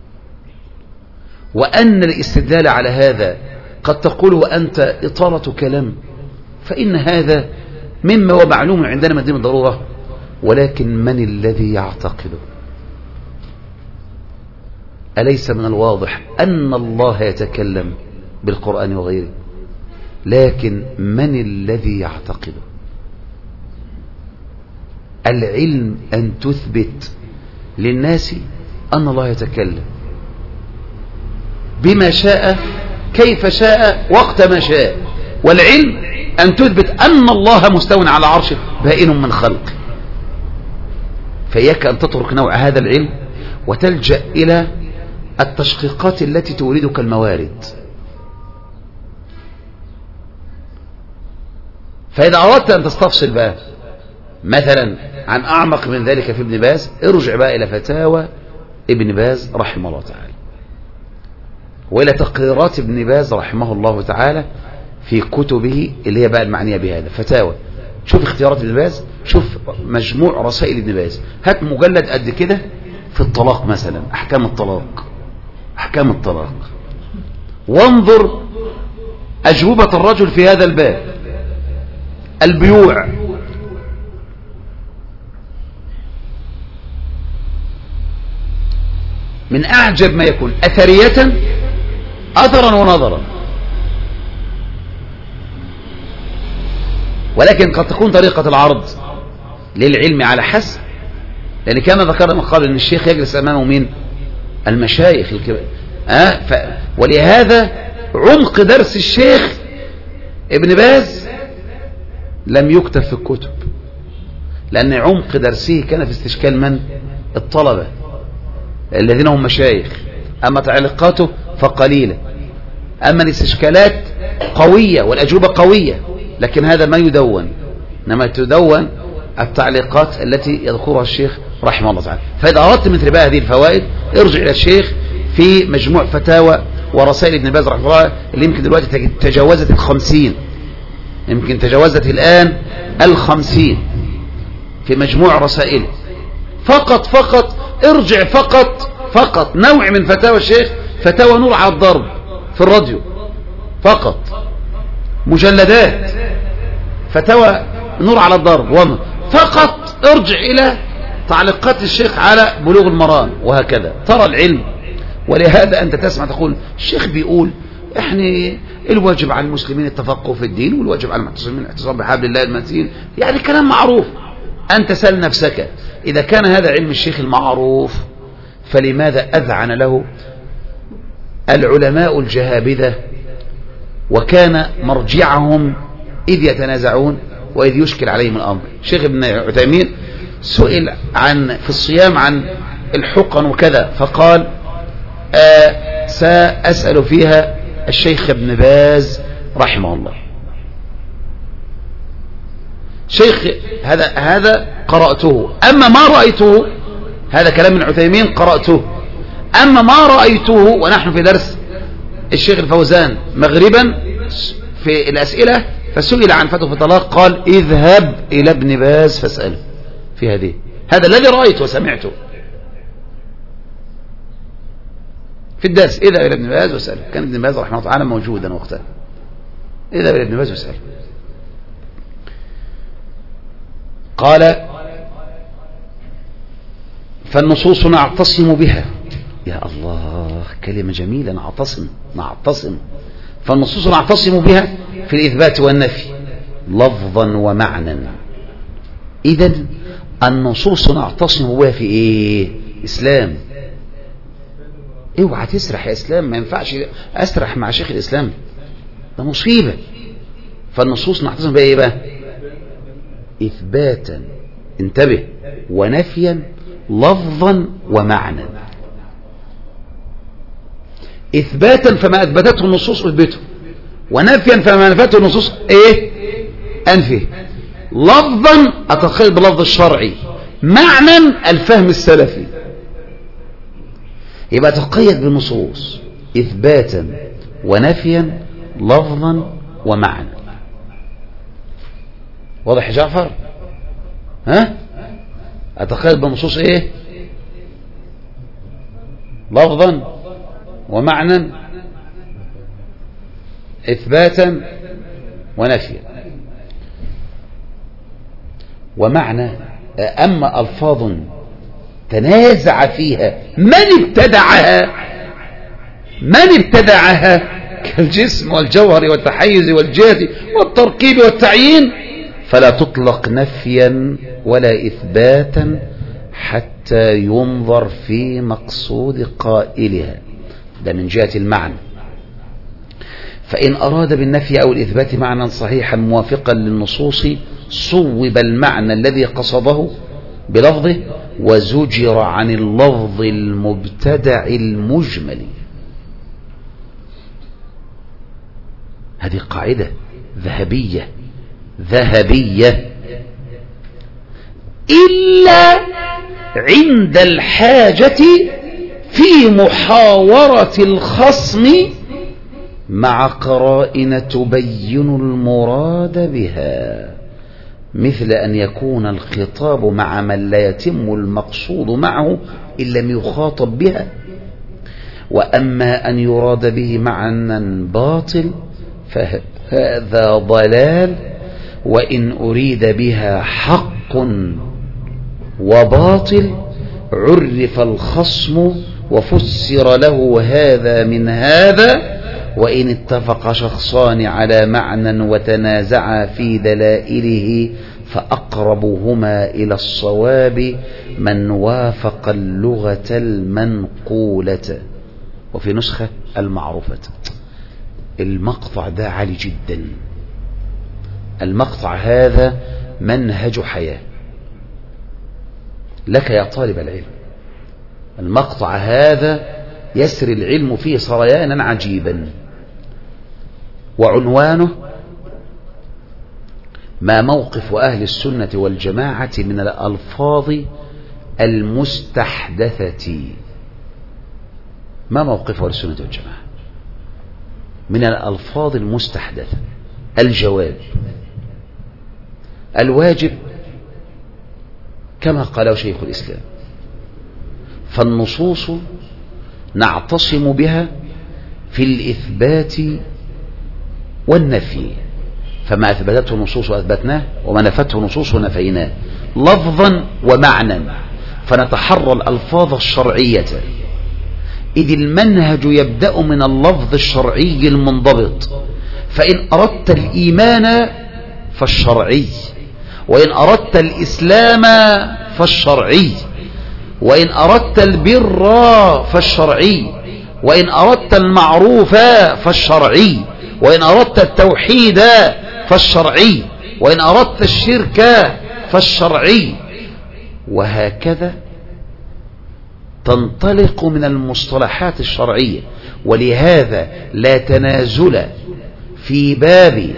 وأن الاستدلال على هذا قد تقول وأنت إطالة كلام، فإن هذا مما هو معلوم عندنا من دين الضرورة، ولكن من الذي يعتقده؟ أليس من الواضح أن الله يتكلم بالقرآن وغيره، لكن من الذي يعتقده؟ العلم أن تثبت للناس أن الله يتكلم بما شاء كيف شاء وقت ما شاء، والعلم أن تثبت أن الله مستو على عرشه بائن من خلقه. فإياك أن تترك نوع هذا العلم وتلجأ إلى التشقيقات التي توردك الموارد. فإذا أردت أن تستفصل بقى مثلا عن أعمق من ذلك في ابن باز، ارجع بقى إلى فتاوى ابن باز رحمه الله تعالى، وإلى تقريرات ابن باز رحمه الله تعالى في كتبه اللي هي بقى المعنية بهذا فتاوى. شوف اختيارات ابن باز، شوف مجموع رسائل ابن باز، هات مجلد قد كده في الطلاق مثلا، أحكام الطلاق، أحكام الطلاق، وانظر أجوبة الرجل في هذا الباب. البيوع، من أعجب ما يكون أثرية، أثرا ونظرا، ولكن قد تكون طريقة العرض للعلم على حسب، لأن كما ذكرنا من قبل أن الشيخ يجلس أمامه مين؟ المشايخ الكبار. ولهذا عمق درس الشيخ ابن باز لم يكتب في الكتب، لأن عمق درسه كان في استشكال من؟ الطلبة الذين هم مشايخ، أما تعليقاته فقليلة، أما الاستشكالات قوية والأجوبة قوية، لكن هذا ما يدون، إنما تدون التعليقات التي يذكرها الشيخ رحمه الله تعالى. فإذا أردت مثل بقى هذه الفوائد ارجع إلى الشيخ في مجموع فتاوى ورسائل ابن باز رحمه الله، اللي يمكن دلوقتي تجاوزت 50، يمكن تجاوزت الآن 50 في مجموع رسائله. فقط ارجع فقط نوع من فتاوى الشيخ، فتاوى نور على الضرب في الراديو، فقط مجلدات فتاوى نور على الضرب، فقط ارجع إلى تعليقات الشيخ على بلوغ المرام، وهكذا ترى العلم. ولهذا أنت تسمع تقول الشيخ بيقول يعني الواجب على المسلمين التفقه في الدين، والواجب على المعتصمين الاعتصام بحبل الله المتين، يعني كلام معروف. أنت سأل نفسك إذا كان هذا علم الشيخ المعروف، فلماذا أذعن له العلماء الجهابذة وكان مرجعهم إذ يتنازعون وإذ يشكل عليهم الأمر؟ شيخ ابن عثيمين سئل في الصيام عن الحقن وكذا، فقال سأسأل فيها الشيخ ابن باز رحمه الله. شيخ هذا قرأته، أما ما رأيته، هذا كلام ابن عثيمين قرأته، أما ما رأيته ونحن في درس الشيخ الفوزان مغربا في الأسئلة، فسئل عن فتوى في الطلاق قال اذهب إلى ابن باز فاسأله في هذه. هذا الذي رأيته وسمعته في الدرس، اذهب إلى ابن باز واسأله. كان ابن باز رحمه الله تعالى موجودا وقتها، اذهب إلى ابن باز واسأله. قال فالنصوص نعتصم بها. يا الله، كلمة جميلة، نعتصم. فالنصوص نعتصم بها في الإثبات والنفي لفظا ومعنى. إذن النصوص نعتصم بها في إيه؟ إسلام. اوعى تسرح يا إسلام، ما ينفعش أسرح مع شيخ الإسلام، ده مصيبة. فالنصوص نعتصم بها إيه بقى؟ إثباتا، انتبه، ونفيا لفظا ومعنى. إثباتا فما أثبتته النصوص أثبته، ونفيا فما نفته النصوص إيه؟ أنفه. لفظا أتقيد بلفظ الشرعي، معنى الفهم السلفي. يبقى تقيد بالنصوص إثباتا ونفيا لفظا ومعنى. واضح يا جعفر؟ ها؟ أتقيد بالنصوص إيه؟ لفظا ومعنى، إثباتا ونفيا. ومعنى أما ألفاظ تنازع فيها من ابتدعها كالجسم والجوهر والتحيز والجهة والتركيب والتعيين، فلا تطلق نفيا ولا إثباتا حتى ينظر في مقصود قائلها. ده من جهة المعنى. فإن أراد بالنفي أو الإثبات معنى صحيحا موافقا للنصوص صوب المعنى الذي قصده بلفظه، وزجر عن اللفظ المبتدع المجمل. هذه قاعدة ذهبية إلا عند الحاجة في محاورة الخصم مع قرائن تبين المراد بها، مثل أن يكون الخطاب مع من لا يتم المقصود معه إن لم يخاطب بها. وأما أن يراد به معنى باطل فهذا ضلال، وإن أريد بها حق وباطل عرف الخصم وفسر له هذا من هذا. وإن اتفق شخصان على معنى وتنازعا في دلائله فأقربهما إلى الصواب من وافق اللغة المنقولة. وفي نسخة المعروفة. المقطع ده عالي جدا، المقطع هذا منهج حياة لك يا طالب العلم. المقطع هذا يسري العلم فيه سريانا عجيبا، وعنوانه: ما موقف أهل السنة والجماعة من الألفاظ المستحدثة. ما موقف أهل السنة والجماعة من الألفاظ المستحدثة؟ الجواب: الواجب كما قاله شيخ الإسلام، فالنصوص نعتصم بها في الإثبات والنفي، فما أثبتته النصوص أثبتناه، وما نفته النصوص نفيناه لفظا ومعنى، فنتحرى الألفاظ الشرعية، إذ المنهج يبدأ من اللفظ الشرعي المنضبط، فإن أردت الإيمان فالشرعي، وإن أردت الإسلام فالشرعي، وإن أردت البر فالشرعي، وإن أردت المعروف فالشرعي، وإن أردت التوحيد فالشرعي، وإن أردت الشرك فالشرعي، وهكذا تنطلق من المصطلحات الشرعية. ولهذا لا تنازل في باب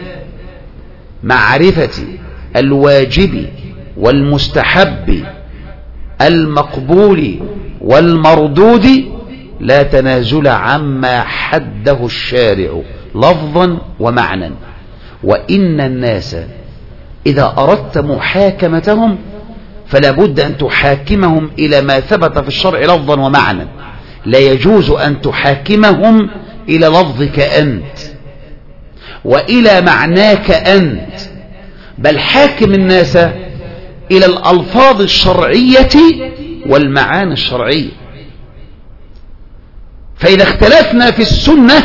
معرفة الواجب والمستحب المقبول والمردود، لا تنازل عما حده الشارع لفظا ومعنى. وإن الناس إذا أردت محاكمتهم فلا بد أن تحاكمهم إلى ما ثبت في الشرع لفظا ومعنى، لا يجوز أن تحاكمهم إلى لفظك أنت وإلى معناك أنت، بل حاكم الناس إلى الألفاظ الشرعية والمعاني الشرعية. فإذا اختلفنا في السنة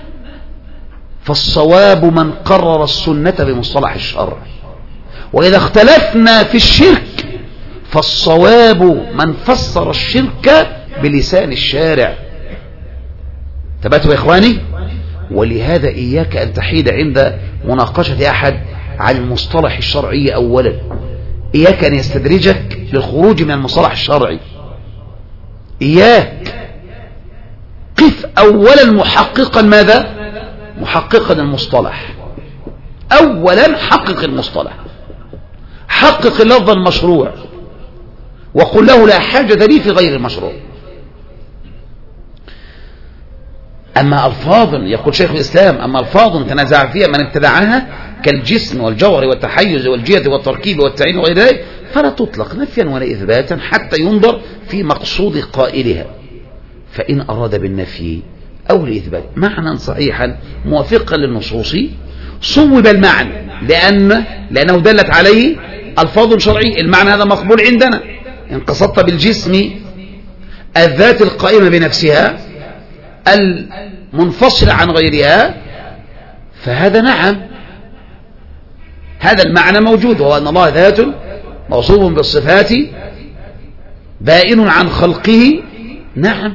فالصواب من قرر السنة بمصطلح الشرع، وإذا اختلفنا في الشرك فالصواب من فسر الشرك بلسان الشارع. تبعتوا يا إخواني؟ ولهذا إياك أن تحيد عند مناقشة أحد عن المصطلح الشرعي أولا، إياك أن يستدرجك للخروج من المصطلح الشرعي. إياك قف أولا محققا ماذا؟ محققا المصطلح. أولا حقق المصطلح، حقق اللفظ المشروع، وقل له لا حاجة لي في غير المشروع. أما ألفاظ، يقول شيخ الإسلام، أما ألفاظ تنازع فيها من ابتدعها كالجسم والجوهر والتحيز والجهة والتركيب والتعيين وغير ذلك فلا تطلق نفيا ولا إثباتا حتى ينظر في مقصود قائلها، فإن أراد بالنفي أو الإثبات معنى صحيحا موافقا للنصوص صوب المعنى، لأنه دلت عليه ألفاظ شرعي، المعنى هذا مقبول عندنا. إن قصدت بالجسم الذات القائمة بنفسها المنفصلة عن غيرها فهذا نعم، هذا المعنى موجود، وهو أن الله ذات موصوف بالصفات بائن عن خلقه، نعم.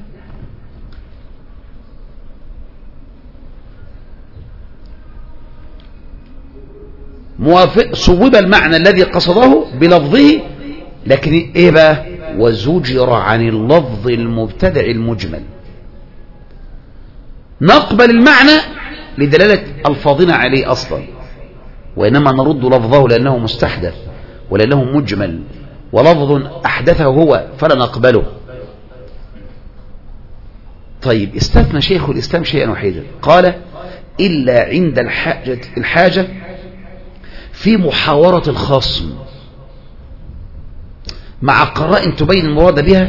موافق، صوب المعنى الذي قصده بلفظه، لكن ايه بقى؟ وزجر عن اللفظ المبتدع المجمل. نقبل المعنى لدلالة ألفاظنا عليه أصلا، وإنما نرد لفظه لأنه مستحدث ولأنه مجمل، ولفظ أحدثه هو فلا نقبله. طيب، استثنى شيخ الإسلام شيئا وحيدا، قال: إلا عند الحاجة في محاورة الخصم مع قرائن تبين المراد بها،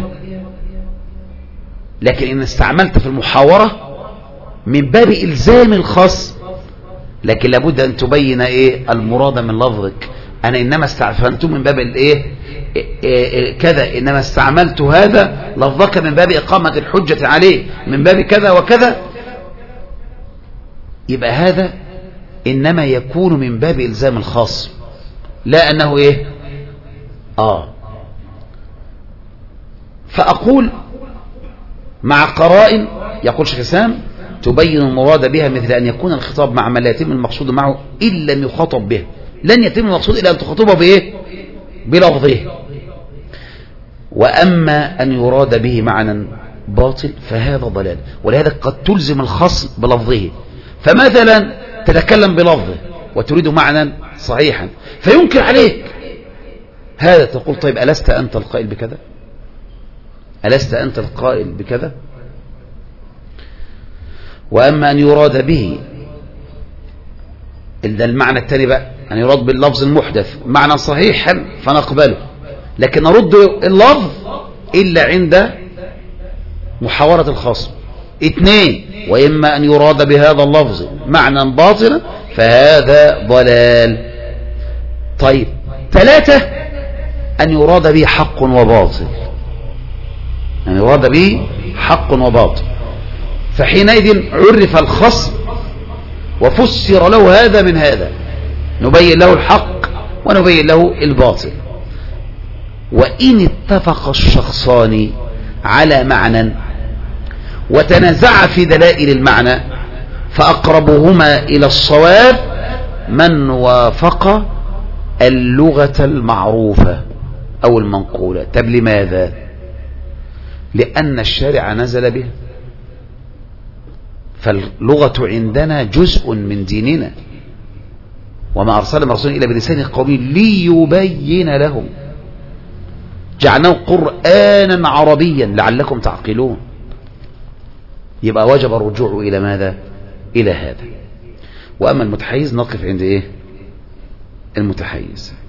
لكن إن استعملت في المحاورة من باب إلزام الخصم، لكن لابد أن تبين إيه المراد من لفظك. أنا إنما استعملت من باب الإيه كذا، إنما استعملت هذا لفظك من باب إقامة الحجة عليه من باب كذا وكذا، يبقى هذا إنما يكون من باب إلزام الخاص، لا أنه إيه فأقول مع قرائن، يقول شيخ الإسلام، تبين المراد بها، مثل أن يكون الخطاب مع من لا يتم المقصود معه إن لم يخاطب به، لن يتم المقصود إلا أن تخاطبه بإيه؟ بلفظه. وأما أن يراد به معنى باطل فهذا ضلال. ولهذا قد تلزم الخصم بلفظه، فمثلا تتكلم بلفظه وتريد معنى صحيحا فينكر عليك هذا، تقول طيب ألست أنت القائل بكذا؟ ألست أنت القائل بكذا؟ وأما أن يراد به المعنى الثاني بقى، أن يراد باللفظ المحدث معنى صحيحا فنقبله، لكن نرد اللفظ إلا عند محاورة الخصم. 2، وإما أن يراد بهذا اللفظ معنى باطلا فهذا ضلال. طيب 3، أن يراد به حق وباطل، أن يراد به حق وباطل، فحينئذ عرف الخصم وفسر له هذا من هذا، نبين له الحق ونبين له الباطل. وإن اتفق الشخصان على معنى وتنازع في دلائل المعنى فأقربهما إلى الصواب من وافق اللغة المعروفة أو المنقولة. طب لماذا؟ لأن الشارع نزل به، فاللغة عندنا جزء من ديننا، وما أرسل رسول إلا بلسان قومه ليبين لهم، جعلناه قرآنا عربيا لعلكم تعقلون. يبقى وجب الرجوع إلى ماذا؟ إلى هذا. وأما المتحيز نقف عند إيه؟ المتحيز.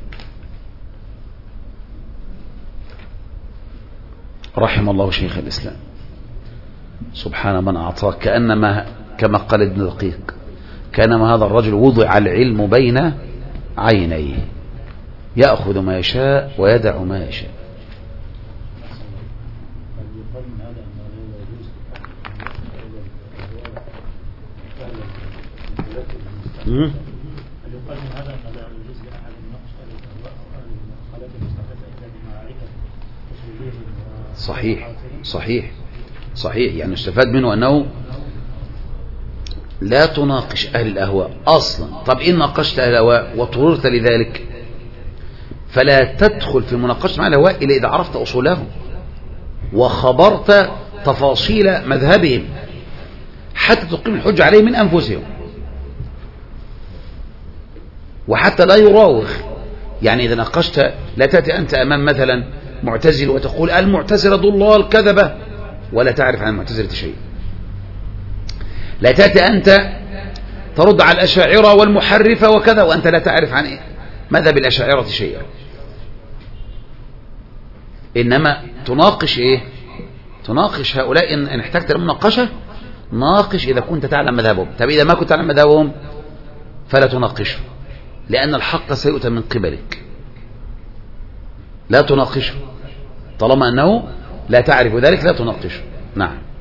رحم الله شيخ الإسلام، سبحان من أعطاك، كأنما كما قال ابن دقيق كأنما هذا الرجل وضع العلم بين عينيه، يأخذ ما يشاء ويدع ما يشاء. صحيح صحيح صحيح، يعني استفاد منه أنه لا تناقش أهل الأهواء أصلا. طب إن ناقشت أهل الأهواء واضطررت لذلك فلا تدخل في مناقشة مع الأهواء إلا إذا عرفت أصولهم وخبرت تفاصيل مذهبهم حتى تقيم الحجة عليهم من أنفسهم، وحتى لا يراوغ. يعني إذا ناقشت لا تأتي أنت أمام مثلا معتزل وتقول المعتزلة ضلال كذبة ولا تعرف عن المعتزلة شيء. لا تأتي أنت ترد على الأشاعرة والمحرفة وكذا وأنت لا تعرف عن إيه مذهب الأشاعرة شيئا، إنما تناقش إيه؟ تناقش هؤلاء إن احتجت للمناقشة ناقش إذا كنت تعلم مذهبهم. طب إذا ما كنت تعلم مذهبهم فلا تناقشه، لأن الحق سيؤتى من قبلك، لا تناقشه طالما أنه لا تعرف ذلك، لا تناقشه. نعم.